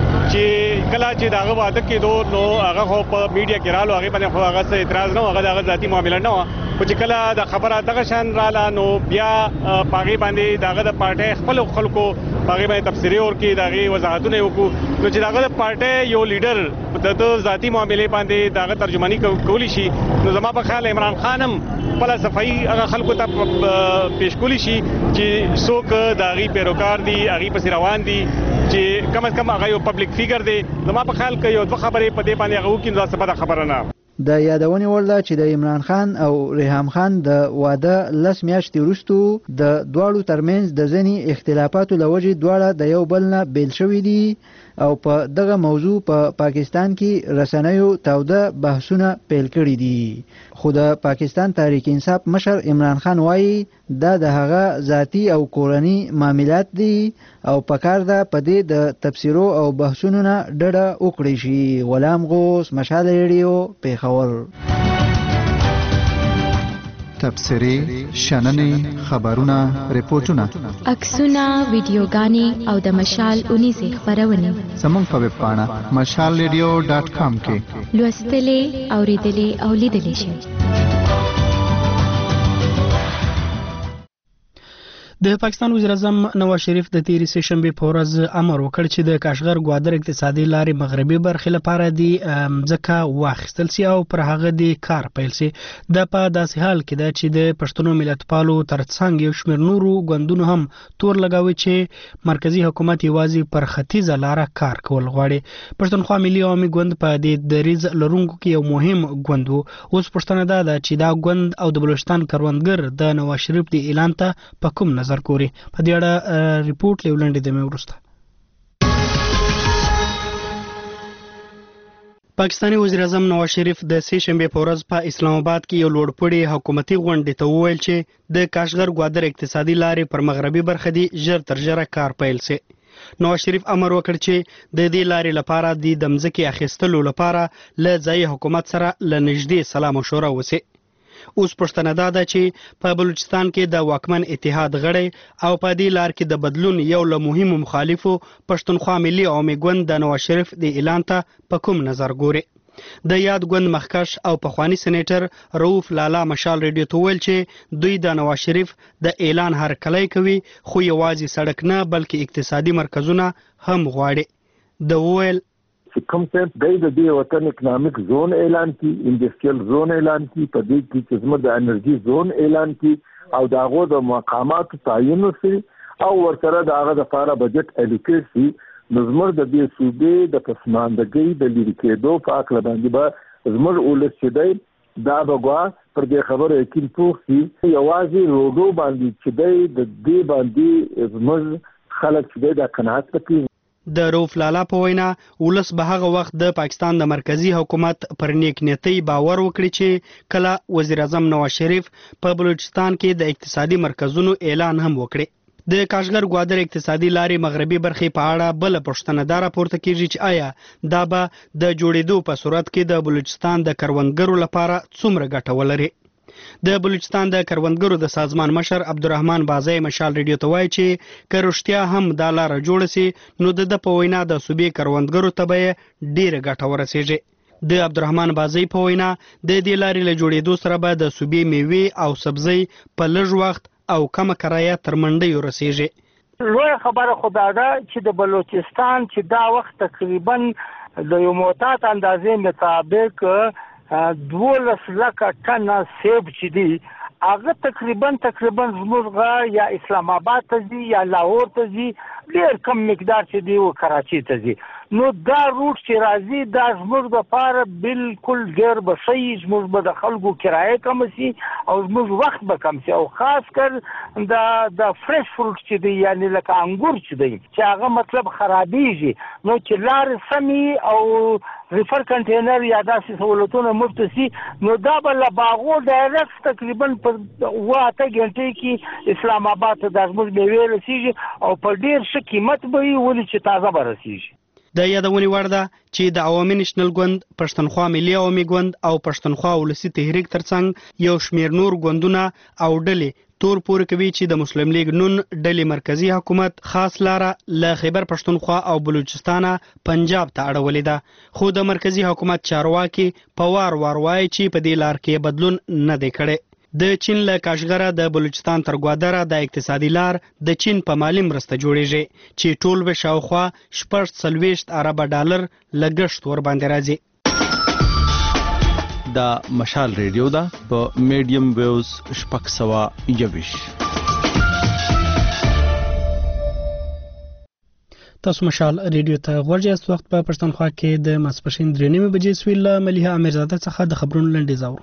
[SPEAKER 3] چې کله چې داغه واده کېدو نو هغه خو په میډیا کې رالو هغه باندې خو هغه څه اعتراض نه هغه دغه ذاتي معاملې نه و خو چې کله د خبره دغه شان رااله نو بیا پاغي باندې دغه د پارټي خپل خلکو پاغي باندې تفسیري اور کې دغه وضاحتونه وکړو نو چې دغه د پارټي یو لیډر د ذاتي معاملې باندې دغه ترجمانی کولی شي نو زما په خیال عمران خان هم بل صفائی هغه خلکو ته پیش کولی شي چې څوک دغه پیروکار دي هغه پس روان دي چې کم از کم هغه یو پبلک فیګر دی زما په خیال کې یو دوه خبرې په دې باندې هغه وکړي نو څه بده خبره نه
[SPEAKER 25] د یادونې وړ ده چې د عمران خان او ریحام خان د واده لس میاشتې وروسته د دواړو ترمنځ د ځینې اختلافاتو له وجې دواړه د یو بل نه بیل شوي دي او په دغه موضوع په پا پاکستان کې رسنیو تاوده بحثونه پیل کړي دي خو د پاکستان تحریک انصاف مشر عمران خان وایي دا د هغه ذاتی او کورني معاملات دي او پکار ده په دې د تفسیرو او بحثونو نه ډډه وکړي شي. غلام غوث، مشال ریډیو، پیښور.
[SPEAKER 18] تبصرې، شننې، خبرونه، ریپورتونه،
[SPEAKER 2] عکسونه، ویډیوګانې او د مشال اونیزې خپرونې
[SPEAKER 18] زموږ په ویب پاڼه مشال ریډیو ډاټ کام کې
[SPEAKER 2] لوستلې، اورېدلې او لیدلې شئ.
[SPEAKER 1] د پاکستان وزیر اعظم نواز شریف د تیری سه شنبه په ورځ امر وکړ چې د کاشغر ګوادر اقتصادي لارې مغربي برخې لپاره د ځکه واخیستل سي او پر هغه د کار پیل سي. د په داسې حال کې ده چې د پښتنو ملتپالو ترڅنګ یو شمېر نورو ګوندونو هم تور لګاوي چې مرکزی حکومت یوازې پر ختیځه لار کار کول غواړي. پښتونخوا ملي عوامي ګوند په دې دریز لرونکو کې یو مهم ګوند وو. اوس پښتنه ده چې دا ګوند او د بلوچستان کروندګر د نواز شریف د اعلان ته په کوم نظر کوري. په دې اړه ریپورت لیولندې د مې ورسته پاکستاني وزیر اعظم نواز شریف د سه شنبه په ورځ په اسلام آباد کې یو لوړپوړی حکومتي غونډې ته وویل چې د کاشغر ګوادر اقتصادي لارې پر مغربي برخه دی ژر تر ژره کار پیل سي. نواز شریف امر وکړ چې د دې لارې لپاره د دمځکې اخیستلو لپاره له ځایي حکومت سره له نږدې سلا مشوره وسی. اوس پښتنه ده چې په بلوچستان کې د واکمن اتحاد غړي او په دې لار کې د بدلون یو له مهمو مخالفو پښتونخوا ملي عوامي ګوند د نواز شریف د اعلان ته په کوم نظر ګوري. د یاد ګوند مخکښ او پخوانی سېنیټر رؤف لالا مشال ریډیو ته ویل چې دوی د نواز شریف د اعلان هرکلی کوي خو یوازې سړک نه بلکې اقتصادي مرکزونه هم غواړي. د ویل
[SPEAKER 23] چې کوم څه د دې وطن اکونومیک زون اعلان کی، انډستریل زون اعلان کی، په دې کې چې زموږ د انرژي زون اعلان کی او داغو د مقامات تعین وشي او ورسره داغه د لپاره بجټ الیکیټ شي نو زموږ د دې صوبې د پسماندګۍ د لري کېدو په اړه باندې به زموږ ولس چې دی دا بګوا پر دې خبره یقین پوښ شي یوازې روډو باندې چې دی د دې باندې زموږ خلک چې دی دا قناعت کوي.
[SPEAKER 1] د روف لالا په وینا ولس به هغه وخت د پاکستان د مرکزی حکومت پر نیک نیتی باور وکړي چې کله وزیر اعظم نواز شریف په بلوچستان کې د اقتصادي مرکزونو اعلان هم وکړي. د کاشغر ګوادر اقتصادي لارې مغربي برخې په اړه بل پښتنه دار پورته کیږي چې آیا دا به د جوړېدو په صورت کې د بلوچستان د کروندګرو لپاره څومره ګټه ولري. د بلوچستان د کروندګرو د سازمان مشر عبدالرحمن بازی مشال ریډیو ته وایي چې که رښتیا هم دا لاره جوړه سي نو د په وینا د صوبې کروندګرو ته به ډیره ګټه ورسیږي. د عبدالرحمن بازی په وینا د دې لارې له جوړېدو سره به د صوبې میوې او سبزی په لږ وخت او کم کرایه تر منډیو رسیږي.
[SPEAKER 7] لوی خبره خدا ده چې د بلوچستان چې دا وخت تقریبا د یو معتاد اندازې مطابق دولس لکه ټنه سیب چې دي هغه تقریبا تقریبا زموږ یا اسلام آباد ته ځي یا لاهور ته ځي ډېر کم مقدار چې دی و کراچي ته ځي. نو دا روټ چې راځي دا زموږ دپاره بالکل ډېر به صحیح زموږ به د خلکو کرایه کمه سي او زموږ وخت به کم سي او خاص کر د د فرش فروټ چې دی یعنې لکه انګور چې دی چې هغه مطلب خرابېږي نو چې لارې سمې او ریفر کنټینر یا داسې سهولتونه مفت سي نو دا به له باغو ډایرکټ تقریبا په اوه اته ګنټې کې اسلام آباد ته دا زموږ میوې رسېږي او په ډېر ښه قیمت به وي ولې چې تازه به رسېږي.
[SPEAKER 1] د یادونې وړ ده چې د عوامي نېشنل ګوند، پښتونخوا ملي عوامي ګوند او پښتونخوا ولسي تحریک ترڅنګ یو شمېر نور ګوندونه او ډلې تور پورې کوي چې د مسلم لیگ نون ډلې مرکزی حکومت خاص لاره له خیبر پښتونخوا او بلوچستان پنجاب ته اړولې ده، خو د مرکزی حکومت چارواکي په وار وار وایي چې په دې لار کې بدلون نه دی کړی. د چین له کاشغره د بلوچستان تر ګوادره د اقتصادي لار د چین په مالی مرسته جوړیږي چې ټول به شاوخوا شپږ څلوېښت اربه ډالر لګښت ور باندې راځي.
[SPEAKER 21] دا مشال ریډیو ده په میډیم ویوز شپږ سوه یوویشت.
[SPEAKER 1] تاسو مشال ریډیو ته غوږ یاست. وخت په پښتونخوا کې د ماسپښین درې نیمې بجې سوي. له ملیحه امیرزاده څخه د خبرونو لنډیز اورو.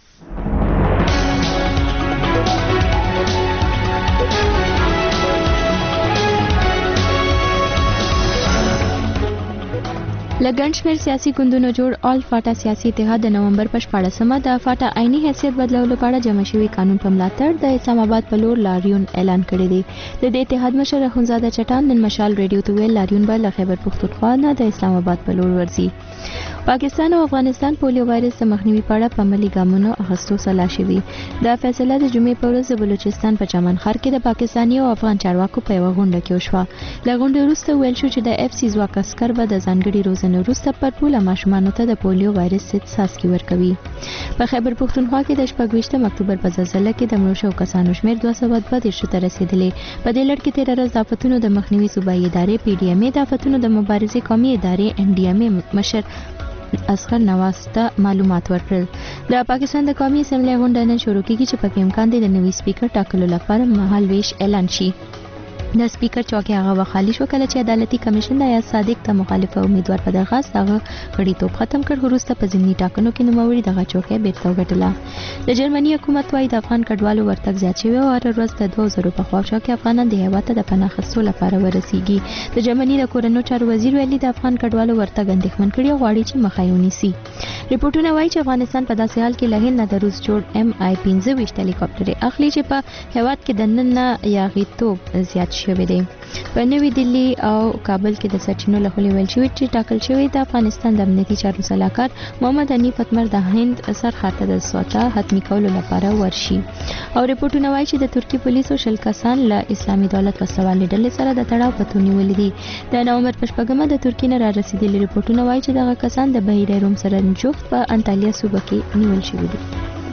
[SPEAKER 2] لګن شمیر سیاسي ګوندونو جوړ آل فاټا سیاسي اتحاد د نومبر په شپاړسمه د فاټا عیني حیثیت بدلولو لپاره جمع شوي قانون په ملاتړ د اسلام آباد په لور لاریون اعلان کړی دی. د دې اتحاد مشر اخوندزاده چټان نن مشال ریډیو ته ویل لاریون به له خیبر پښتونخوا نه د اسلام آباد په لور ورځي. پاکستان او افغانستان پولیو وایرس د مخنیوي په اړه په عملي ګامونو اخیستو سلا شوي. دا فیصله د جمعې په ورځ د بلوچستان په چمن ښار کې د پاکستاني او افغان چارواکو په یوه غونډه کې وشوه. له غونډې وروسته ویل شو چې د اف سی ځواک عسکر به د ځانګړي روزنې وروسته پر ټولو ماشومانو ته د پولیو وایرس ضد څاڅکي ورکوي. په خیبر پښتونخوا کې د شپږ ویشتم اکتوبر په زلزله کې د مړو شوو کسانو شمېر دوه سوه دوه دېرشو ته رسېدلی. په دې لړ کې تېره ورځ د آفتونو د مخنیوي صوبایي ادارې پی ډي ایم ای د آفتونو د مبارزې قومي ادارې ان ډي ایم ای مشر اسخر نواز ته معلومات ورکړل. د پاکستان د قومي اسمبلی غونډه نن شروع کیږي چې په کې امکان دی د نوي سپیکر ټاکلو لپاره مهال ویش اعلان شي. د سپیکر چوکۍ هغه وخت خالي شو کله چې عدالتي کمیشن د ایاز صادق ته مخالف امیدوار په درخواست هغه غړیتوب ختم کړ. وروسته په ضمني ټاکنو کې نوموړي دغه چوکۍ بیرته وګټله. د جرمني حکومت وايي د افغان کډوالو ورتګ زیات شوی او هره ورځ د دوه زرو په خواوشا کې افغانان د هیواد ته د پناه اخیستو لپاره ورسیږي. د جرمني د کورنیو چارو وزیر ویلي د افغان کډوالو ورتګ اندېښمن کړي او غواړي چې مخه یې ونیسي. ریپورتونه وايي چې افغانستان په داسې حال کې له هند نه د روس جوړ ایم آی پنځه ویشت هلیکاپټر اخلي چې په هیواد کې د نن نه یاغیتوب زیات شوی دی. په نوې دلی او کابل کې د سرچینو له خوا ویل شوی چې ټاکل شوی د افغانستان د امنیتي چارو صلاحکار محمد حنیف اتمر د هند سرحد ته د سوتا حتمی کولو لپاره ورشي. او ریپورتونه وايي چې د ترکی پولیسو شل کسان له اسلامي دولت وسوالې ډلې سره د تړاو په تور نیولي دي. د نومبر په شپږمه د ترکی نه را رسیدلي ریپورتونه وايي چې دغه کسان د بحیره روم سره جفت په انټالیا صوبه کې نیول شوي دي.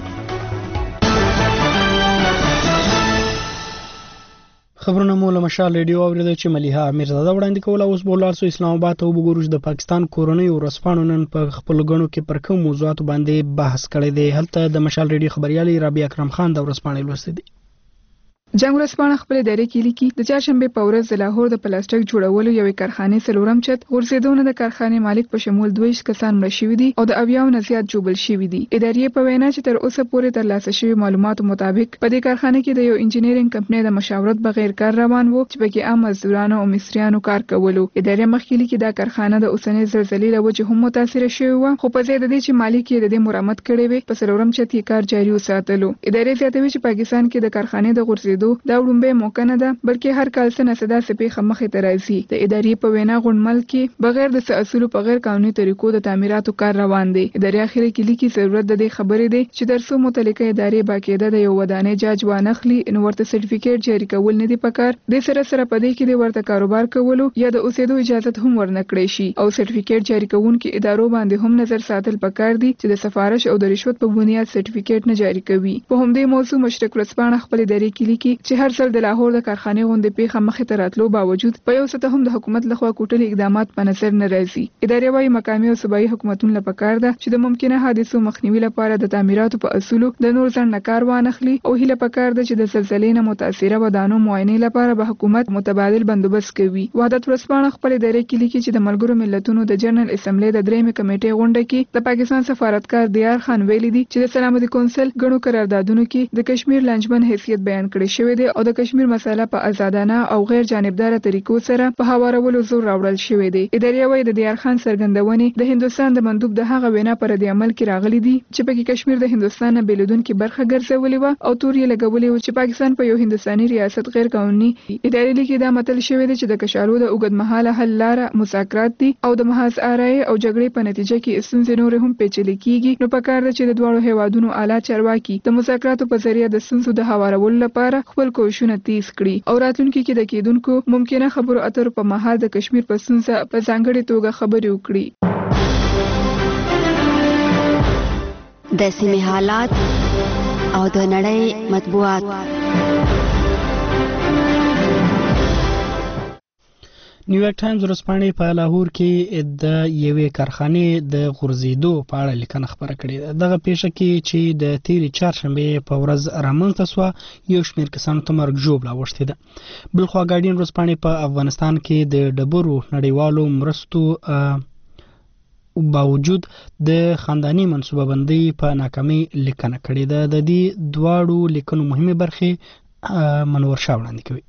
[SPEAKER 1] خبرونه مو له مشال ریډیو اوریدل چې ملیحه امیرزاده وړاندې کوله. اوس به ولاړ سو اسلام آباد ته وګورو چې د پاکستان کورنۍ ورځپاڼو نن په خپلو ګڼو کې پر کوم موضوعاتو باندې بحث کړی دی. هلته د مشال ریډیو خبریالي رابعه اکرم خان د ورځپاڼې لوستې دي.
[SPEAKER 8] جنگ ورځپاڼه خپل ادارې کې لیکي د چهارشنبه په ورځ د لاهور د پلاستیک جوړولو یوې کارخانې څلورم چت غورځېدونه د کارخانې مالک په شمول دوه ویشت کسان مړه شوي دي او د اویاو نه زیات ژوبل شوي دي. ادارې په وینا چې تر اوسه پورې ترلاسه شوي معلوماتو مطابق په دې کارخانه کې د یو انجینرینګ کمپنۍ د مشاورت بغیر کار روان وو چې پکې عام مزدورانو او مصریانو کار کولو. ادارې مخکې لیکي دا کارخانه د اوسنۍ زلزلې له وجې هم متاثره شوې وه، خو په ځای د دې چې مالک یې د دې مرمت کړی وي په څلورم چت یې کار جاري وساتلو. ادارې زیاتوي چې پاکستان کې د کارخانې د غورځېدو دا وړومبی موقع نه ده بلکې هر کال څه نه څه داسې پیښه مخې ته راځي. د ادارې په وینا غونډمل کې بغیر د څه اصولو په غیر قانوني طریقو د تعمیراتو کار روان دی. ادارې اخر کې لیکي ضرورت د دې خبرې دی چې تر څو متعلقه ادارې باقاعده د یو ودانۍ جاج وانخلي نو ورته سرټیفیکیټ جاری کول نه دی پکار. د سره سره په دې کې د ورته کاروبار کولو یا د اوسېدو اجازه هم ورنکړي شي او سرټیفیکیټ جاری کوونکو ادارو باندې هم نظر ساتل پکار دي چې د سفارش او د رشوت په بنیاد سرټیفیکیټ نه جاری کوي. په همدې موضوع مشرق ورځپاڼه خپل ادارې کې لیکي چې هر ځل د لاهور د کارخانې غونډې پیښه مخې ته راتلو باوجود په یو سطح هم د حکومت لخوا کوټلي اقدامات په نظر نه راځي. ادارې وايي مقامي او صوبایي حکومتونو لپاره پکار ده چې د ممکنه حادثو مخنیوي لپاره د تعمیراتو په اصولو د نور ځنډ نه کار وانخلي او هیله پکار ده چې د زلزلې نه متاثره ودانو معاینې لپاره به حکومت متبادل بندوبست کوي. وحدت ورځپاڼه خپل ادارې کې لیکي چې د ملګرو ملتونو د جنرال اسمبلی د درېمې کمیټې غونډه کې د پاکستان سفارتکار دیار خان ویلي دي چې د سلامتي کونسل غړو قراردادونو کې د کشمیر لانجمن حیثیت بیان کړی شوې ده او د کشمیر مسله په آزادانه او غیر جانبدار طریقو سره په هوارولو زور راوړل شوې ده. اداري وایي د دیار خان څرګندونې د هندستان د مندوب د هغه وینا پر د عمل کې راغلي دي چې په کشمیر د هندستان نه بیلودونکو برخه ګرځولې و او تور یې لګولې و چې پاکستان په یو هندستاني ریاست غیر قانوني اداري لیکي دا متل شوی دی چې د کشالو د اوږدمهاله حل لاره مذاکرات دي او د محاذ آرای او جګړې په نتیجه کې ستونزې نور هم پیچلې کیږي. نو پکار ده چې د دواړو هیوادونو اعلی چارواکي د مذاکراتو په ذریعہ د ستونزو د هوارولو لپاره خپل کوښښونه تیز کړي او راتلونکي کې د کېدونکو ممکنه خبرو اترو په مهال د کشمیر په ستونزه په ځانګړې توګه خبرې وکړي.
[SPEAKER 9] د سیمې حالات او د نړۍ مطبوعات.
[SPEAKER 1] نیویارک ټایمز ورځپاڼې په لاهور کې د یوې کارخانې د غورځېدو په اړه لیکنه خپره کړې ده. دغه پیښه کې چې د تیرې چهارشنبې په ورځ رامنځته شوه یو شمېر کسانو ته مرګ ژوبله اوښتې ده. بلخوا ګارډین ورځپاڼې په افغانستان کې د ډبرو نړیوالو مرستو باوجود د خاندانی منصوبه بندي په ناکامۍ لیکنه کړې ده. د دې دواړو لیکنو مهمه برخې منور شاه وړاندې کوي.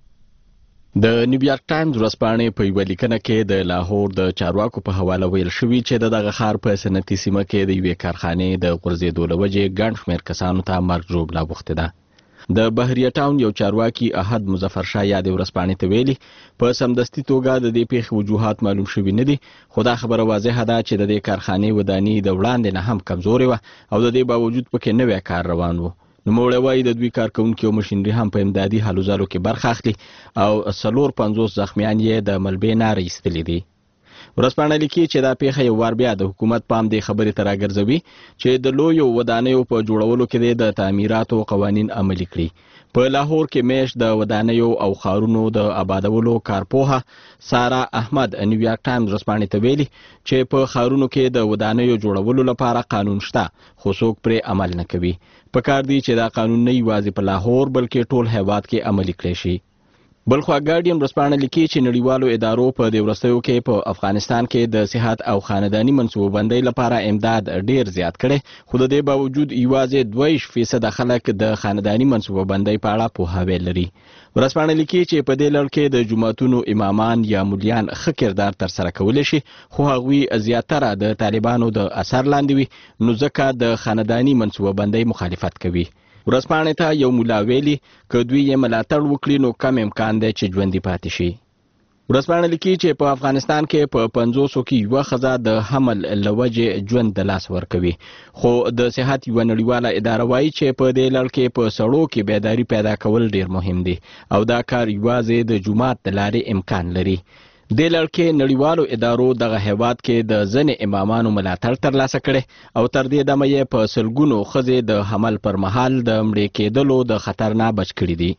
[SPEAKER 21] د نیویارک ټایمز ورځپاڼې په یوه لیکنه کې د لاهور د چارواکو په حواله ویل شوي چې د دغه ښار په صنعتي سیمه کې د یوې کارخانې د غورځېدو له وجې ګڼ شمېر کسانو ته مرګ ژوبله اوښتې ده. د بحریه ټاون یو چارواکي احد مظفر شاه یادې ورځپاڼې ته ویلي په سمدستي توګه د دې پیښې وجوهات معلوم شوي نه دي، خو دا خبره واضحه ده چې د دې کارخانې وداني د وړاندې نه هم کمزورې وه او د دې باوجود پکې نوی کار روان و. نوموړی وایي د دوی کارکوونکي او مشینري هم په امدادي هلو ځلو کې برخه اخلي او څلور پنځوس زخمیان یې د ملبې نه رایستلي دي. ورځپاڼه لیکي چې دا پیښه یو وار بیا د حکومت پام دې خبرې ته راګرځوي چې د لویو ودانیو په جوړولو کې د تعمیراتو قوانین عملي کړي. په لاهور کې میش د ودانیو او ښارونو د آبادولو کارپوهه سارا احمد نیویارک ټایمز ورځپاڼې ته ویلي چې په ښارونو کې د ودانیو جوړولو لپاره قانون شته خو څوک پرې عمل نه کوي. پکار دی چې دا قانون نه یوازې په لاهور بلکې ټول هیواد کې عملي کړی شي. بلخوا ګارډین ورځپاڼه لیکي چې نړیوالو ادارو په دې وروستیو کې په افغانستان کې د صحت او خانداني منصوبه‌بندۍ لپاره امداد ډیر زیات کړي، خو د دې باوجود یوازې دوه ویشت فیصده خلک د خانداني منصوبه‌بندۍ په اړه پوهاوی لري. ورځپاڼه لیکي چې په دې لړ کې د جوماتونو امامان یا مولیان ښه کردار ترسره کولی شي، خو هغوی زیاتره د طالبانو د اثر لاندې وي، نو ځکه د خانداني منصوبه‌بندۍ مخالفت کوي. ورځپاڼې ته یو مولا ویلي که دوی یې ملاتړ وکړي نو کم امکان دی چې ژوندي پاتې شي. ورځپاڼه لیکي چې په افغانستان کې په پنځوسو کې یوه ښځه د حمل له وجې ژوند د لاس ورکوي، خو د صحت یوه نړیواله اداره وایي چې په دې لړ کې په سړو کې بیداري پیدا کول ډیر مهم دي او دا کار یوازې د جومات د لارې امکان لري. دې لړ کې نړیوالو ادارو دغه هیواد کې د ځینې امامانو ملاتړ ترلاسه کړی او تر دې دمه یې په سلګونو ښځې د حمل پر مهال د مړې کېدلو د خطر نه بچ کړي دي.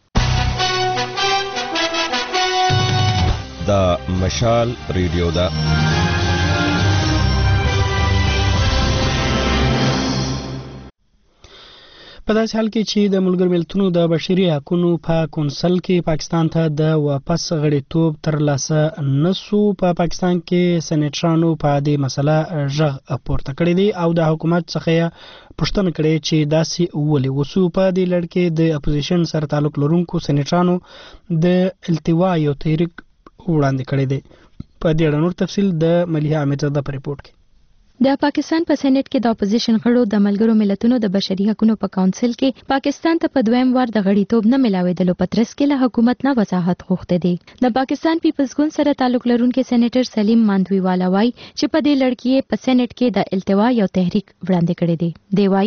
[SPEAKER 10] دا مشال ریډیو ده.
[SPEAKER 1] په داسې حال کې چې د ملګرو ملتونو د بشري حقوقو په کونسل کې پاکستان ته د واپس غړیتوب ترلاسه نشو، په پاکستان کې سېنیټرانو په دې مسله غږ پورته کړی دی او د حکومت څخه پوښتنه کړې چې داسې ولې وسو. په دې لړ کې د اپوزیشن سره تعلق لرونکو سېنیټرانو د التوا یو تحریک وړاندې کړی دی. په دې اړه نور تفصیل د ملیحه امیرزاده په ریپورت کې.
[SPEAKER 2] د پاکستان په سېنات کې د اپوزیشن غړو د ملګرو ملتونو د بشري حقوقو په کونسل کې پاکستان ته په دویم وار د غړیتوب نه ملاوېدلو په ترڅ کې له حکومت نه وضاحت غوښته دي. د پاکستان پیپلز ګوند سره تعلق لرونکي سېنیټر سلیم ماندوی والا وایي چې په دې لړ کې په سېنات کې د التوا یو تحریک وړاندې کړی دی. دی وایي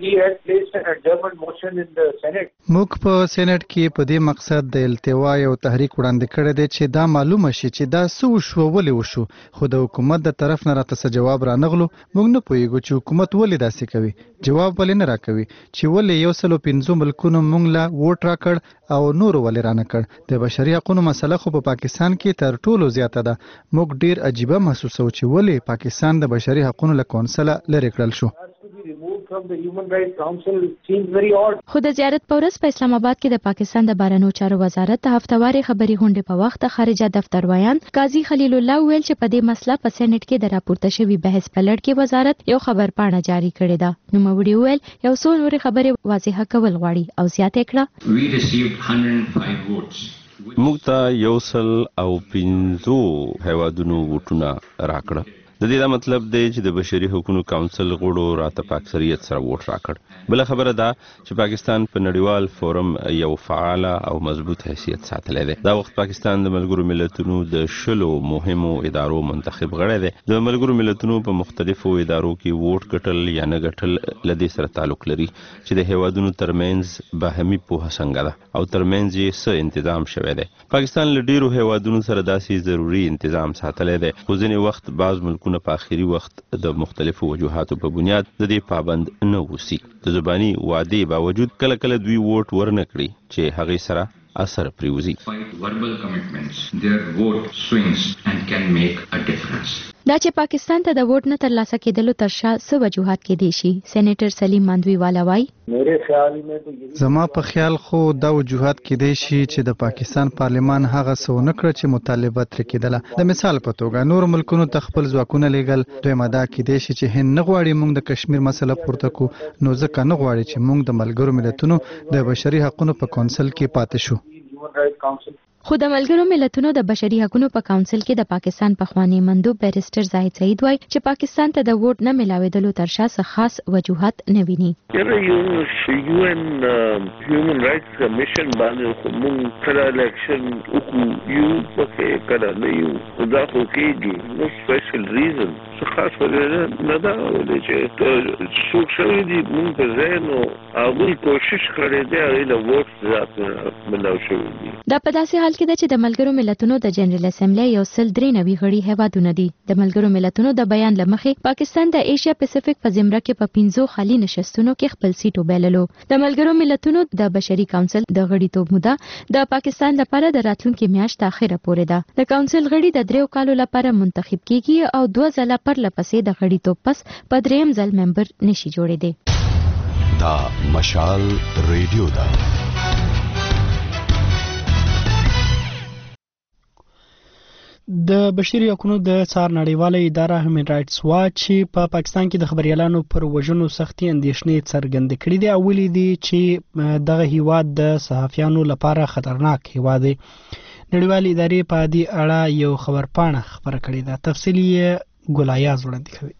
[SPEAKER 18] موږ په سېنات کې په دې مقصد د التوا یو تحریک وړاندې کړی دی چې دا معلومه شي چې دا څه وشو ولې وشو، خو د حکومت د طرف نه راته څه جواب را نغلو. موږ نه پوهیږو چې حکومت ولې داسې کوي، جواب ولې نه راکوي چې ولې یو سلو پنځو ملکونو موږ له ووټ راکړ او نورو ولې رانه کړ. د بشري حقوقو مسله خو په پاکستان کې تر ټولو زیاته ده. موږ ډیر عجیبه محسوسو چې ولې پاکستان د بشري حقوقو له کونسله لرې کړل شو.
[SPEAKER 11] from the Human Rights Council seems very odd.
[SPEAKER 2] خو د زیارت په ورځ په اسلام آباد کې د پاکستان د بهرنیو چارو وزارت د هفتوارې خبري غونډې په وخت خارجه دفتر ویان قاضي خلیل الله ویل چې په دې مسله په سېنات کې د راپورته شوی بحث په لړ کې وزارت یو خبر پاڼه جاری کړې ده. نو موړي ویل یو څو نورې خبرې واضحه کول غواړي او زیاته کړه
[SPEAKER 12] We received one hundred five votes.
[SPEAKER 10] موږ ته یو سل او پنځو هیوادونو ووټونه راکړه. د دې دا مطلب دی چې د بشري حقوقو کونسل غړو راته په اکثریت سره ووټ راکړ. بل خبره ده چې پاکستان په نړیوال فورم یو فعال او مضبوط حیثیت ساتلی دی. دا وخت پاکستان د ملګرو ملتونو د شلو مهمو ادارو منتخب غړی دی. د ملګرو ملتونو په مختلفو ادارو کې ووټ ګټل یا نه ګټل له دې سره تعلق لري چې د هیوادونو ترمنځ باهمي پوهه څنګه ده او ترمنځ یې څه تنظیم شوی دی. پاکستان له ډیرو هیوادونو سره داسې ضروري تنظیم ساتلی دی خو ځینې وخت بعض ملکونه په آخري وخت د مختلفو وجوهاتو په بنیاد د دې پابند نه اوسي. د زبانی وعدې باوجود کله کله دوی ووټ ورنه کړي چې هغې سره اثر پریوزي.
[SPEAKER 12] Verbal commitments, their vote swings and can make a difference.
[SPEAKER 2] دا چې پاکستان ته د ووټ نه ترلاسه کېدلو تر شا څه وجوهات کېدای شي. سېنیټر سلیم ماندوی والا وایي
[SPEAKER 18] زما په خیال خو دا وجوهات کېدای شي چې د پاکستان پارلمان هغه څه ونه کړه چې مطالبه ترې کېدله. د مثال په توګه نور ملکونو ته خپل ځواکونه لیږل. دویمه دا کېدای شي چې هند نه غواړي موږ د کشمیر مسله پورته کړو نو ځکه نه غواړي چې موږ د ملګرو ملتونو د بشري حقوقو په کونسل کې پاتې شو.
[SPEAKER 2] خو د ملګرو ملتونو د بشري حقوقو په کونسل کې د پاکستان پخوانی مندوب بیرسټر زاهد سعید وایي چې پاکستان ته د ووټ نه ملاوېدلو تر شا څه خاص وجوهات نه ویني.
[SPEAKER 14] یاره یو یو ان هیومن رائټس کمیشن باندې خو موږ کله الیکشن وکړو یو پکې کله نه یو دا خو کېږي نو سپیشل ریزن څه خاص وجه نه ده چې څوک شوي دي موږ په ځای نو هغوی کوشش کړی دی هغوی له ووټ ذات ملاو شوي دي.
[SPEAKER 2] دا په داسې حال کې ده چې د ملګرو ملتونو د جنرال اسمبلی یو سل درې نوي غړي هیوادونه دي. د ملګرو ملتونو د بیان له مخې پاکستان د ایشیا پسفیک په زمره کې په پنځو خالي نشستونو کې خپل سیټ وبایللو. د ملګرو ملتونو د بشري کونسل د غړیتوب موده د پاکستان لپاره د راتلونکي میاشت اخره پورې ده. د کونسل غړي د دریو کالو لپاره منتخب کیږي او دوه ځله پرلپسې د غړیتوب پس په دریم ځل ممبر نشي جوړېدی.
[SPEAKER 15] دا مشال ریډیو ده.
[SPEAKER 1] د بشري حقوقو د څار نړیواله اداره هیومن رائټس واچ په پا پاکستان کې د خبريالانو پر وژنو سختي اندېښنې څرګندې کړې دي. اولی دي چې دغه هیواد د صحافیانو لپاره خطرناک هیواد دی. نړیوالې ادارې په دې اړه یو خبرپاڼه خبره کړې ده. تفصیل یې ګلایاز وړاندې کوي.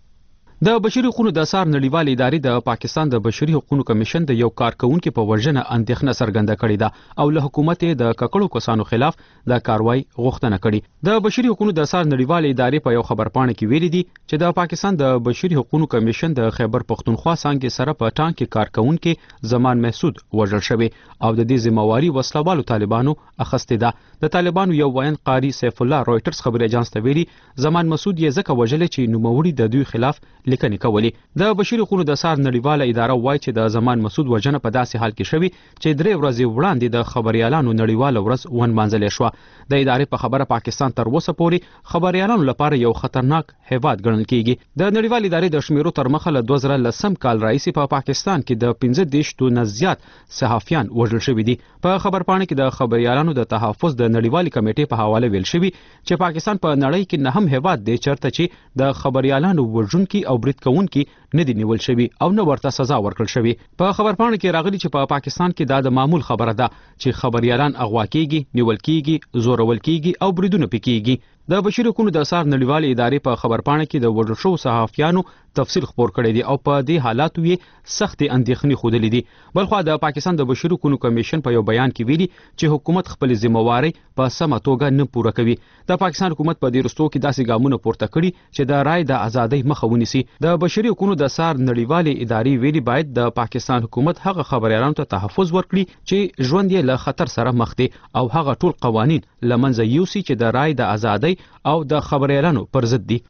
[SPEAKER 16] د بشري حقوقو د څار نړیوالې ادارې د پاکستان د بشري حقوقو کمیشن د یو کارکونکو په وژنه اندېښنه څرګنده کړې ده او له حکومت د ککړو کسانو خلاف د کاروای غوښتنه کړې. د بشري حقوقو د څار نړیوالې ادارې په یو خبرپاڼه کې ویلي دي چې د پاکستان د بشري حقوقو کمیشن د خیبر پختونخوا څنګه سره په ټانک کې کارکونکو زمان محسود وژل شوی او د دې ذمہواری وسلوالو طالبانو اخیسته ده. د طالبانو یو وین قاری سیف الله رويټرز خبري اژانس ته ویلي زمان محسود یې ځکه وژل چې نوموړي د دوی خلاف لیکنې کولې. د بشري حقوقو د څار نړیواله اداره وایي چې د زمان مسعود وژنه په داسې حال کې شوی چې درې ورځې وړاندې د خبريالانو نړیواله ورځ ونمانځل شو. د ادارې په خبره پاکستان تر اوسه پورې خبريالانو لپاره یو خطرناک هیواد ګڼل کیږي. د نړیوالې ادارې د شمیرو تر مخه له دوه زره لسم کال راځي په پا پاکستان کې د پنځه دیش نه زیات صحافیان وژل شوي دي. په خبرپاڼه کې د خبريالانو د تحفظ د نړیوالې کمیټې په حواله ویل شوی چې پاکستان په نړۍ کې نه هم هیواد دی چرته چې د خبريالانو وژونکي او برید کوونکي نه دي نیول شوی او نه ورته سزا ورکړل شوی. په خبرپاڼه کې راغلي چې په پا پاکستان کې دا د معمول خبره ده چې خبريالان اغوا کیږي، نیول کیږي، زورول کیږي او بریدونه پکېږي. د بشري حقوقو د څار نړیوالې ادارې په خبرپاڼه کې د وژل شوو صحافیانو تفصیل خبر کړی دی او په دې حالاتو یې سخت اندېښنې خوده دي. بلخو د پاکستان د بشري حقوقو کمیشن په یو بیان کې ویلي چې حکومت خپل ذمہواری په سمه توګه نه پوره کوي. د پاکستان حکومت په دې رستو کې داسې ګامونه پورته کړي چې د رای د ازادۍ مخه ونیسي. د بشري حقوقو د څار نړیوالې ادارې ویلي باید د پاکستان حکومت هغه خبريالانو ته تحفظ ورکړي چې ژوند یې له خطر سره مخ دي او هغه ټول قوانين لمنځه یوسي چې د رای د ازادۍ او د خبريالانو پر ضد دي.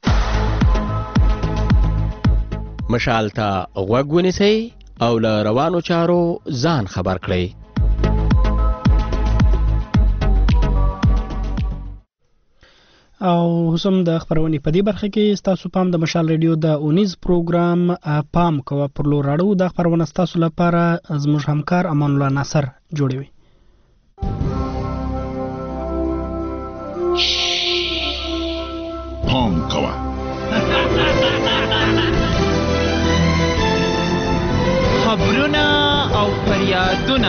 [SPEAKER 21] مشال ته غوږ ونیسئ او له روانو چارو ځان خبر کړئ.
[SPEAKER 1] او هم د خبرونې په دې برخه کې تاسو پام د مشال ریډیو د اونیز پروګرام پام کوه پر لور راړو د خبرونه تاسو لپاره زموږ همکار امان الله ناصر جوړوي.
[SPEAKER 4] پام کوه
[SPEAKER 6] خبرونه او فریادونه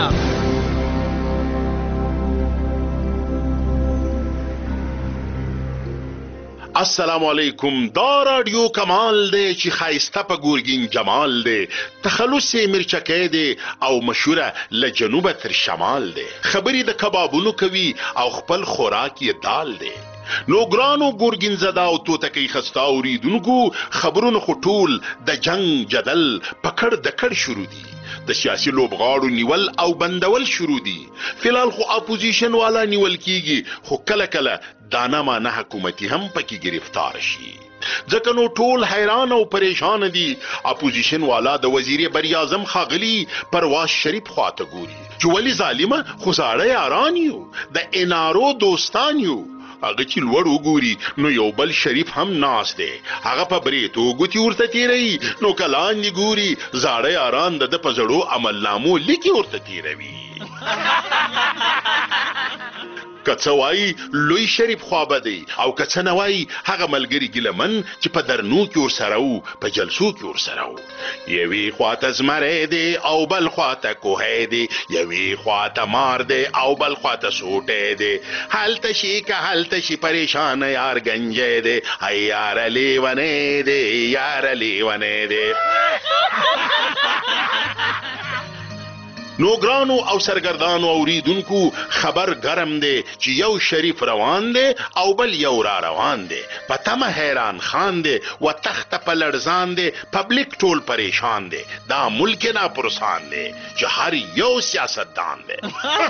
[SPEAKER 13] السلام علیکم. دا رادیو کمال دی چې خایسته په ګورګین جمال دی، تخلص مرچکې دی او مشهوره له جنوبه تر شمال دی، خبرې د کبابونو کوي او خپل خوراک یې دال دی. نو ګرانو ګورګین زدا او توتکۍ خستا اوریدونکو، خبرونه خو ټول د جنگ جدل پکړ دکړ شروع دي، د سیاسي لوبغاړو نیول او بندول شروع دي. فلال خو اپوزیشن والا نیول کیږي، خو کله کله دانا مانه حکومتي هم پکې گرفتار شي. ځکه نو ټول حیران او پریشان دي. اپوزیشن والا د وزیر بریاعظم خاغلی پرواز شریف خواته ګوري چې ولی ظالمه خو ساړه یاران یو، د انارو دوستان یو. هغه چې لوړ وګوري نو یو بل شریف هم ناس دی، هغه په بریتو ګوتې ورته تیروي، نو کلان دی ګوري زاړه یاران د په زړو عمل نامو لیکي ورته تیروي. کڅ وای لوی شریف خوابه دی او کڅ نه وای هغه ملګری ګلمن چې په درنو کې ور سره وو، په جلسو کې ور سره وو. یوي خواته زمره دی او بل خواته کوه دی، یوي خواته مار دی او بل خواته سوټه دی، حالت شي که حالت شي پریشان یار گنجه دی، ای یار لیونه دی یار لیونه دی. نو ګرانو او سرګردانو اوریدونکو، خبر ګرم دی چې یو شریف روان دی او بل یو را روان دی، په تمه حیران خان دی و تخت په لړزان دی، پبلک ټول پریشان دی، دا ملک نه پرسان دی چې هر یو سیاستدان دی.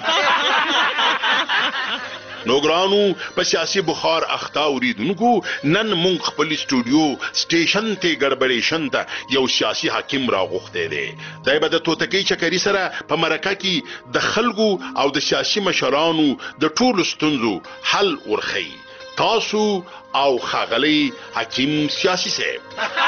[SPEAKER 13] نو ګرانو په سیاسي بخار اخته اوریدونکو، نن مونږ خپل سټوډیو سټیشن ته ګړبړېشن ته یو سیاسي حاکم راغوښته دی. دای به د توتکۍ چکري سره په مرکه کې د خلکو او د سیاسي مشرانو د ټولو ستونزو حل ورخی. تاسو او خاغلی حکیم سیاسي صاحب.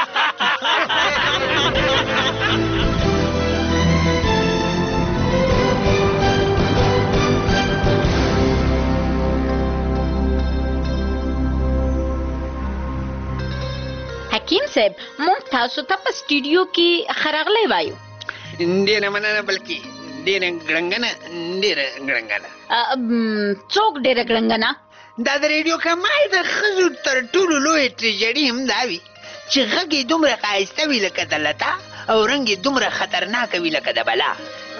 [SPEAKER 17] حکیم صاحب، مونږ تاسو ته په سټوډیو کې خرغلی وایو.
[SPEAKER 19] ډېره مننه، بلکې ډېره ګړنګنه ډېره ګړنګنه.
[SPEAKER 17] څوک ډېره ګړنګنه؟
[SPEAKER 19] دا د ریډیو کمال د ښځو تر ټولو لویه ټریجډي هم دا وي چې غږ یې دومره ښایسته وي لکه د لتا او رنګ یې دومره خطرناکه وي لکه د بلا.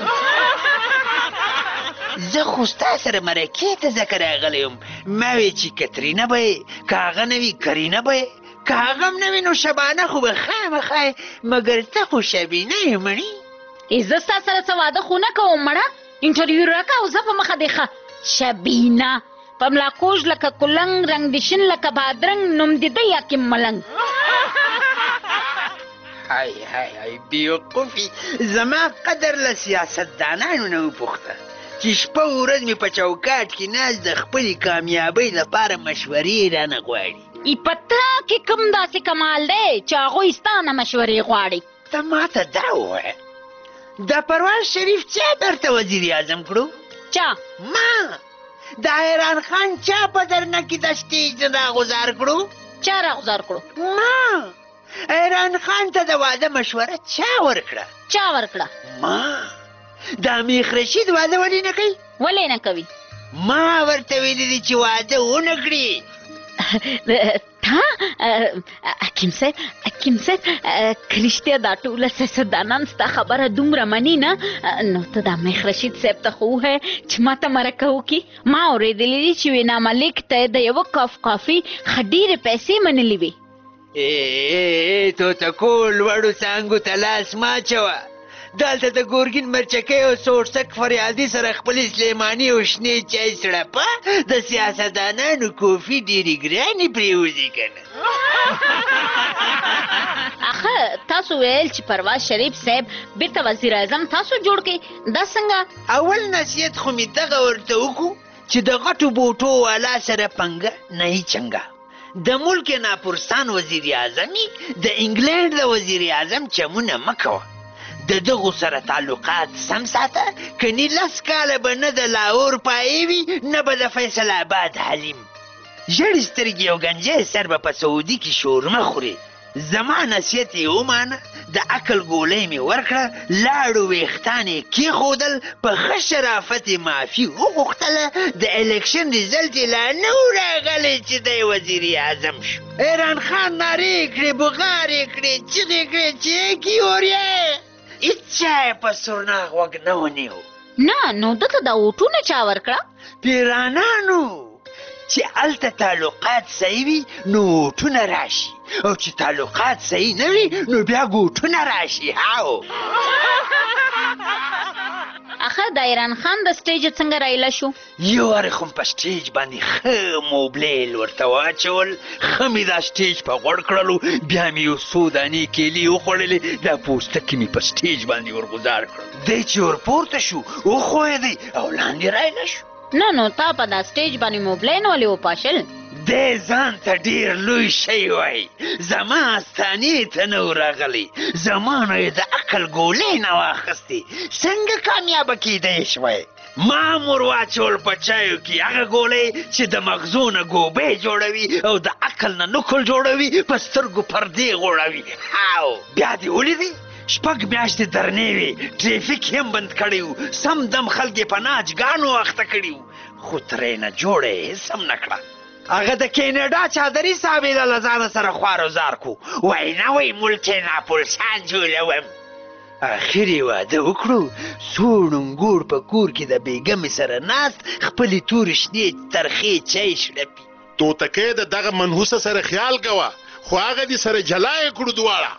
[SPEAKER 19] زه خو ستا سره مرکې ته ځکه راغلی یم، ما وی چې کترینه به یې، که هغه نه وي کرینه به یې، که هغه هم نه وي نو شبانه خو به خامخا یې، مګر ته خو شبینه یې مړي.
[SPEAKER 17] زه ستا سره څه واده خو نه کوم مړه، انټرویو راکه او زه په مخه دې ښه. شبینه په ملاکوژ لکه کلنګ، رنګ د شین لکه بادرنګ، نوم دې دی حکیم ملنګ.
[SPEAKER 19] های های های بیوقوفي، زما قدر له سیاستدانانو نه وپوښته چې شپه ورځ مې په چوکاټ کې ناست د خپلې کامیابۍ لپاره مشورې رانه غواړي.
[SPEAKER 17] ای پته کې کوم داسې کمال دی چې هغوی ستا نه مشورې غواړي؟
[SPEAKER 19] ته ماته دا ووایه، د پروان شریف چا درته وزیر اعظم کړو؟
[SPEAKER 17] چا؟
[SPEAKER 19] ما. د حیران خان چا په درنه کې د سټیج راغوزار کړو؟
[SPEAKER 17] چا راغوزار کړو؟
[SPEAKER 19] ما. حیران خان ته د واده مشوره چا ورکړه؟
[SPEAKER 17] چا ورکړه؟
[SPEAKER 19] ما. د میخ رشید واده ولې نه کوي؟
[SPEAKER 17] ولې نه کوي؟
[SPEAKER 19] ما ورته ویلي دي چې واده ونه کړي.
[SPEAKER 17] تا حکیم صاحب، حکیم صاحب که رښتیا دا ټوله سیاستدانان ستا خبره دومره مني نه، نو ته دا میخ رشید صاحب ته خو ووایه چې ما ته مرکه وکړي. ما اورېدلي دي چې وینا ملیک ته د یوه کاف کافي ښه ډېرې پیسې منلې وي.
[SPEAKER 19] ای توتکو، لوړو څانګو ته لاس مه اچوه. دلته د ګورګین مرچکۍ او سوړسک فریادي سره خپل سلیماني او شنې چای سړپه د سیاستدانانو کوفي ډېرې ګرانې پرېوځي که نه.
[SPEAKER 17] اخه تاسو ویل چې پرواز شریف صاحب بیرته وزیر اعظم تاسو جوړ کړئ، دا څنګه؟
[SPEAKER 19] اول نصیحت خو مې دغه ورته وکړو چې د غټو بوټو والا سره پنګه نه هی چنګه. د ملک ناپرسان وزیر اعظمي د انګلند د وزیر اعظم چمونه مه کوه. د دغو سره تعلقات سم ساته، کني لس کاله به نه د لاهور پایې وي نه به د فیصل آباد حلیم. ژړې سترګې او ګنجی سر به په سعودي کې شورمه خوري. زما نصیحت یې ومانه، د عقل ګولۍ مې ورکړه، لاړو ویښتان یې کېښودل، په ښه شرافت یې معافي وغوښتله. د الیکشن ریزلټ یې لا نه و راغلی چې دی وزیر اعظم شو. ایران خان نارې کړې، بغارې کړې، چغې کړې چې کیورې، هېچا یې په سورناغ غوږ نه ونیو.
[SPEAKER 17] نه نو دته دا ووټونه چا ورکړه؟
[SPEAKER 19] پیرانانو. چې هلته تعلقات صحیح وي نو ووټونه راشي، او چې تعلقات صحیح نه وي نو بیا ګوټونه راشي. هاو
[SPEAKER 17] اخه د ایران خان د سټیج څنګه رایله شو؟
[SPEAKER 19] یو وارې خو په سټیج باندې ښه موبلیل ورته واچول، ښه مې دا سټیج په غوړ کړلو، بیا مې یو څو دانې کیلې وخوړلې، دا پوستکي مې په سټیج باندې ورګزار کړل. دی چې ورپورته شو وښویېدی او لاندې رایله شو.
[SPEAKER 17] نه نو تا په دا سټیج باندې موبلاین ولې وپاشل؟
[SPEAKER 19] دی ځان ته ډېر لوی شی وایي، زما استانې ته نه و راغلی، زما نه یې د عقل ګولۍ نه واخیستې، څنګه کامیابه کیدی شوی؟ ما م ور واچول په چایو کې هغه ګولۍ چې د مغزو نه ګوبې جوړوي او د عقل نه نکل جوړوي، په سترګو پردې غوړوي. هاو بیا دې ولیدې؟ شپږ میاشتې درنې وې، ټریفیک یې هم بند کړی و، سم دم خلک یې په ناچګانو اخته کړي وو، خو ترې نه جوړه یې هېڅ هم نه کړه. هغه د کینیډا چادري صاحب یې له ځانه سره خوار وزار کو، وایي نه وایي ملټې ناپولسان جوړوم. اخر یې واده وکړو، سوړ انګور په کور کې د بیګمې سره ناست، خپلې تورې شنې ترخې چای شړپي.
[SPEAKER 13] توتکۍ د دغه منحوسه سره خیال کوه، خو هغه دې سره جلا یې کړو دواړه.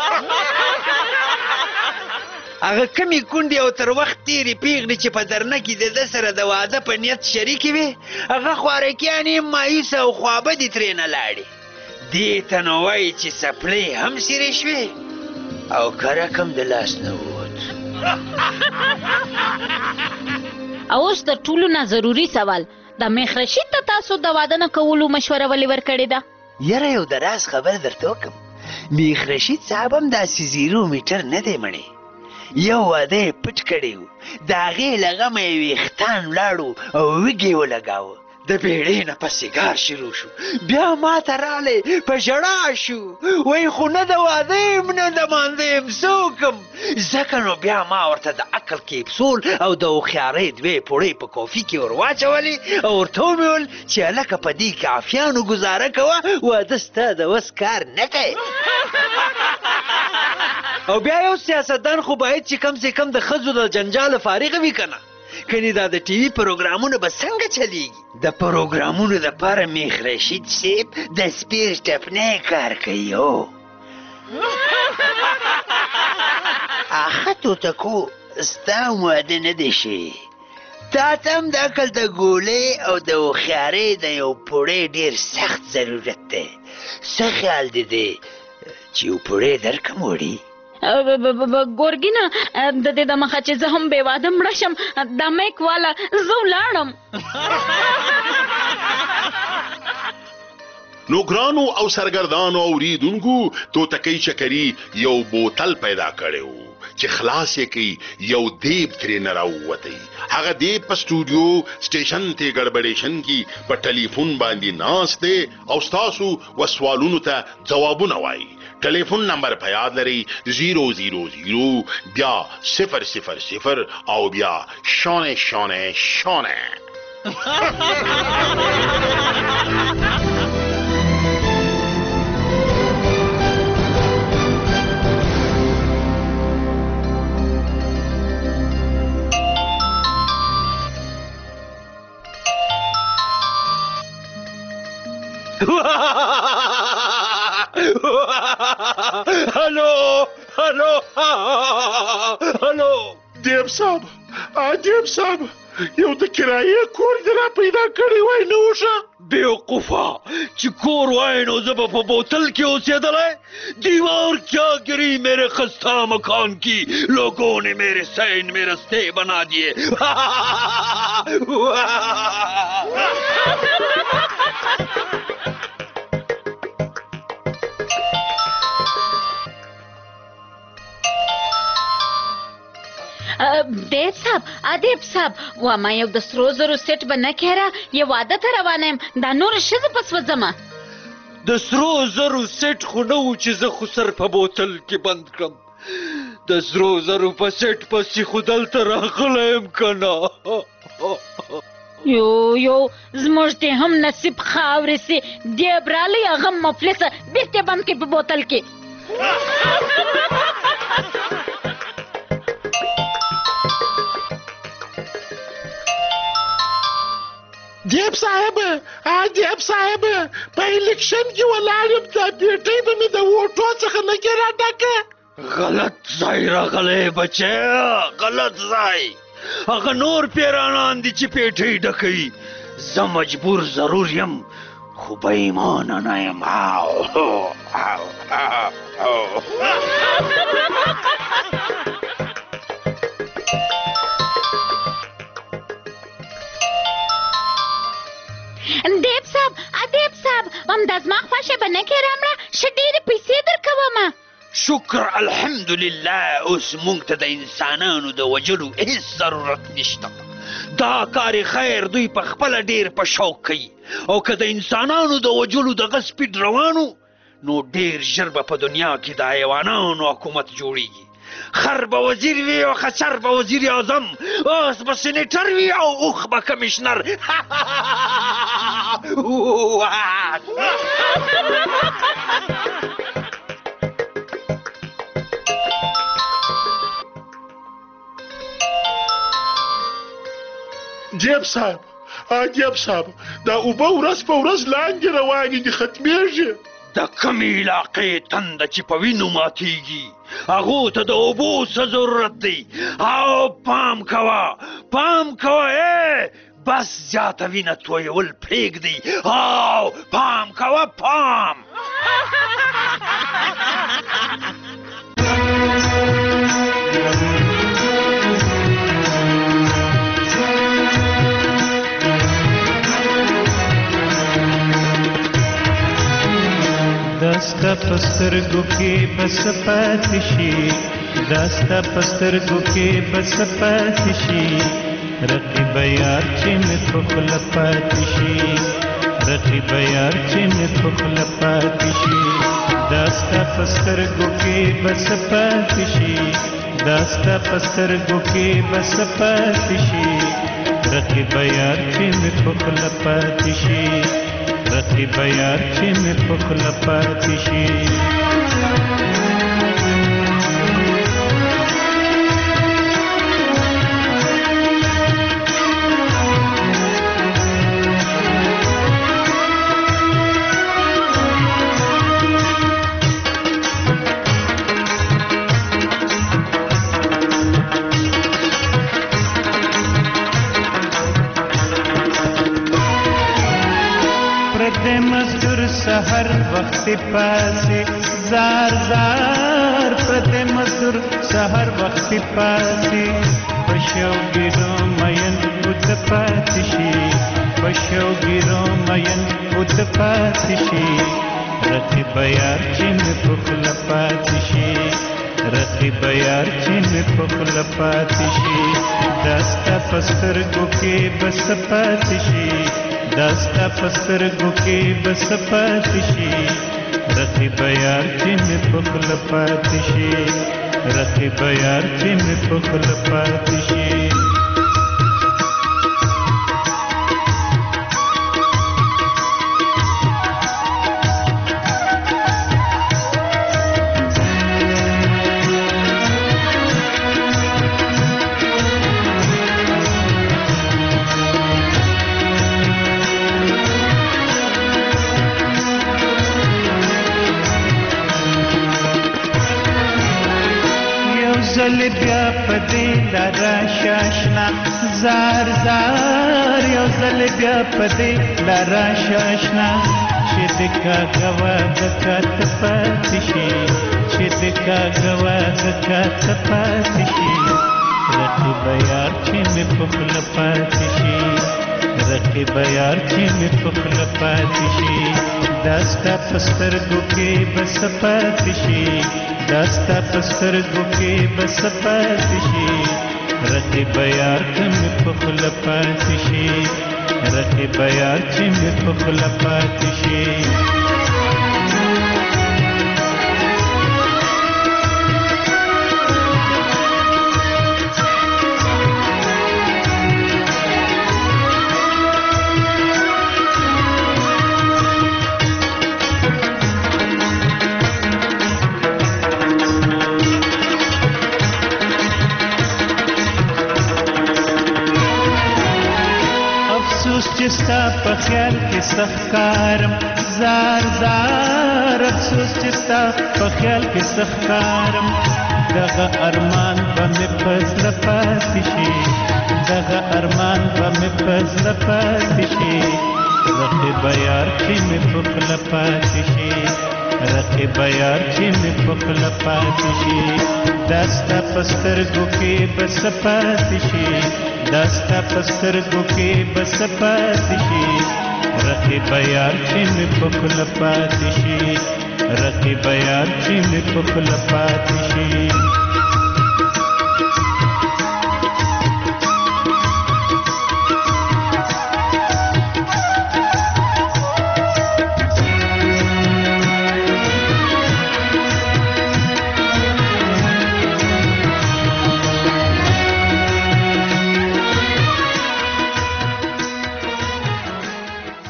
[SPEAKER 19] هغه کمې کونډې او تر وخت تېرې پیغلې چې په درنه کې د ده سره د واده په نیت شریکې وې، هغه خوارکیانې مایوسه او خوابدې ترې نه لاړې. دې ته نو وایي چې څپلۍ هم سیرې شوې او که رقم د لاس نه ووت.
[SPEAKER 17] او اوس د ټولو نه ضروري سوال، د میخ رشید ته تاسو د واده نه کولو مشوره ولې ورکړې ده؟
[SPEAKER 19] یاره یو د راز خبر درته وکړم، میخ رشید صاحب هم داسې زیرو میټر نه دی مړی. یو واده یې پټ کړی و، د هغې له غمه یې ویښتان ولاړو او وږې ولګاوه. د بیړۍ نه په سیګار شروع شو، بیا ما ته رالی په ژړا شو، وایي خو نه د واده یم نه د مانځه یم، څه وکړم؟ ځکه نو بیا ما ورته د عقل کیپسول او د هوښیارۍ دوې پوړۍ په کافي کې ور واچولې او ورته ومې ویل چې هلکه په دې کافیانو ګزاره کوه، واده ستا د وس کار نه کوي. او بیا یو سیاستدان خو باید چې کم سے کم د ښځو د جنجاله فارغه وي که نه، کنې دا د ټي وي پروګرامونه به څنګه چلیږي؟ د پروګرامونو دپاره میخ رشید صاحب د سپیر ټپنی کار کوي. هو آخه توتکو ستا واده نه دی شوی، تا ته هم د عقل د ګولۍ او د هوښیارۍ د یو پوړی ډېر سخت ضرورت دی. څه خیال دی دی چې یو پوړی درکم وړي؟
[SPEAKER 17] ګورګینه د دې د مخه چې زه هم بې واده مړه شم، دا میک والا زه ولاړم.
[SPEAKER 13] نو ګرانو او سرګردانو اوریدونکو، توتکۍ چکري یو بوتل پیدا کړی و چې خلاص یې کوي، یو دیب ترې نه راووتی. هغه دیب په سټوډیو سټیشن ته ګډبډېشن کې په ټلیفون باندې ناست دی او ستاسو و سوالونو ته ځوابونه وایي. ټلیفون نمبر په یاد لرئ، زیرو زیرو زیرو بیا صفر صفر صفر او بیا شانه شانه شانه.
[SPEAKER 19] هلو هلو هلو
[SPEAKER 13] دیب صاحب، دیب صاحب، یو د کرایې کور دې را پیدا کړی وای نه وشه؟
[SPEAKER 19] بیوقوفه چې کور وای نو زه به په بوتل کې اوسېدلی؟ دیوار کیا گری میرے خستہ مکان کی، لوگوں نے میرے سین میں رستے بنا دیے.
[SPEAKER 17] دیب صاحب ادیب صاحب وا ما یو د سرو زرو سیټ به نه کېره یو واده ته روانه یم دا نور ښځې پس وځمه
[SPEAKER 19] د سرو زرو سیټ خو نه و چې زه خو سر په بوتل کې بند کړم د سرو زرو په سیټ پسې خو دلته راغلی یم که نه
[SPEAKER 17] یو یو زموږ دې هم نصیب خاورې سي دیب رالی هغه مفلسه بیرته بند کړي په بوتل کې
[SPEAKER 13] دیب صاحب دیب صاحب په الیکشن کې ولاړ یم دا بیټۍ به مې د ووټو څخه نه کې راډکه
[SPEAKER 19] غلط ځای راغلی بچی غلط ځای هغه نور پیرانان دي چې پیټۍ ډکوي زه مجبور ضرور یم خو به ایمانه نه یم
[SPEAKER 17] دیب صاحب ادیب صاحب همدا زما خوښه به نه کې رامړه ښه ډېرې پیسې درکومه
[SPEAKER 19] شکر الحمدلله اوس موږ ته د انسانانو د وجلو هیڅ ضرورت نشته دا کار خیر دوی په خپله ډېر په شوق کوي او که د انسانانو د وجلو دغه سپیډ روانو نو ډېر ژر به په دنیا کې د حیوانانو حکومت جوړیږي خر به وزیر وي او خچر به وزیر اعظم اوس به سینیټر وي او اوښ به کمیشنر
[SPEAKER 13] دیب صاحب دیب صاحب دا اوبه ورځ په ورځ لاندې روانې دي ختمیږي
[SPEAKER 19] د کمې علاقې تنده چې په وینو ماتیږي هغو ته د اوبو څه ضرورت دی او پام کوه پام کوه ای بس زیاته وینه تویول پرېږدئ او پام کوه پام
[SPEAKER 4] داستا پسترګو کې بس پاتې شي داستا پسترګو کې بس پاتې شي رقیب یار چې مې په خوله پاتې شي رقیب یار چې مې په خوله پاتې شي داستا پسترګو کې بس پاتې شي داستا پسترګو کې بس پاتې شي رقیب یار چې مې په خوله پاتې شي رقیب یار چې مې په خوله پاتې شي سحر وخت پاسې زار زار پرته مزدور سحر وخت پاسې پښو ګیرو مین وت پاتې شي پښو ګیرو مین وت پاتې شي رقیب یار چې مې په خوله پاتې شي رقیب یار چې مې په خوله پاتې شي داستا پسترګو کې بس پاتې شي داستا پسترګو کې بس پاتې شي رقیب یار چې مې په خوله پاتې شي رقیب یار چې مې په خوله پاتې شي زل بیا پدې لارا شاشنا زار زار یو زل بیا پدې لارا شاشنا چې دکا غوا دکات پاتې شي چې دکا غوا دکات پاتې شي رقیب یار چې مې په خوله پاتې شي رقیب یار چې مې په خوله پاتې شي داستا پسترګو کې بس پاتې شي داستا پسترګو کې بس پاتې شي رقیب یار چې مې په خوله پاتې شي رقیب یار چې مې په خوله پاتې شي چې ستا په خیال کې سخکارم زار زار افسوس چې ستا په خیال کې سخکارم دغه ارمان به مې په زړه پاتې شي دغه ارمان به مې په زړه پاتې شي رقیب یار چې مې په خوله پاتې شي رقیب یار چې مې په خوله پاتې شي دا ستا په سترګو کې به څه پاتې شي دا ستا په سترګو کې به څه پاتې شي رقیب یار چې مې په خوله پاتې شي رقیب یار چې مې په خوله پاتې شي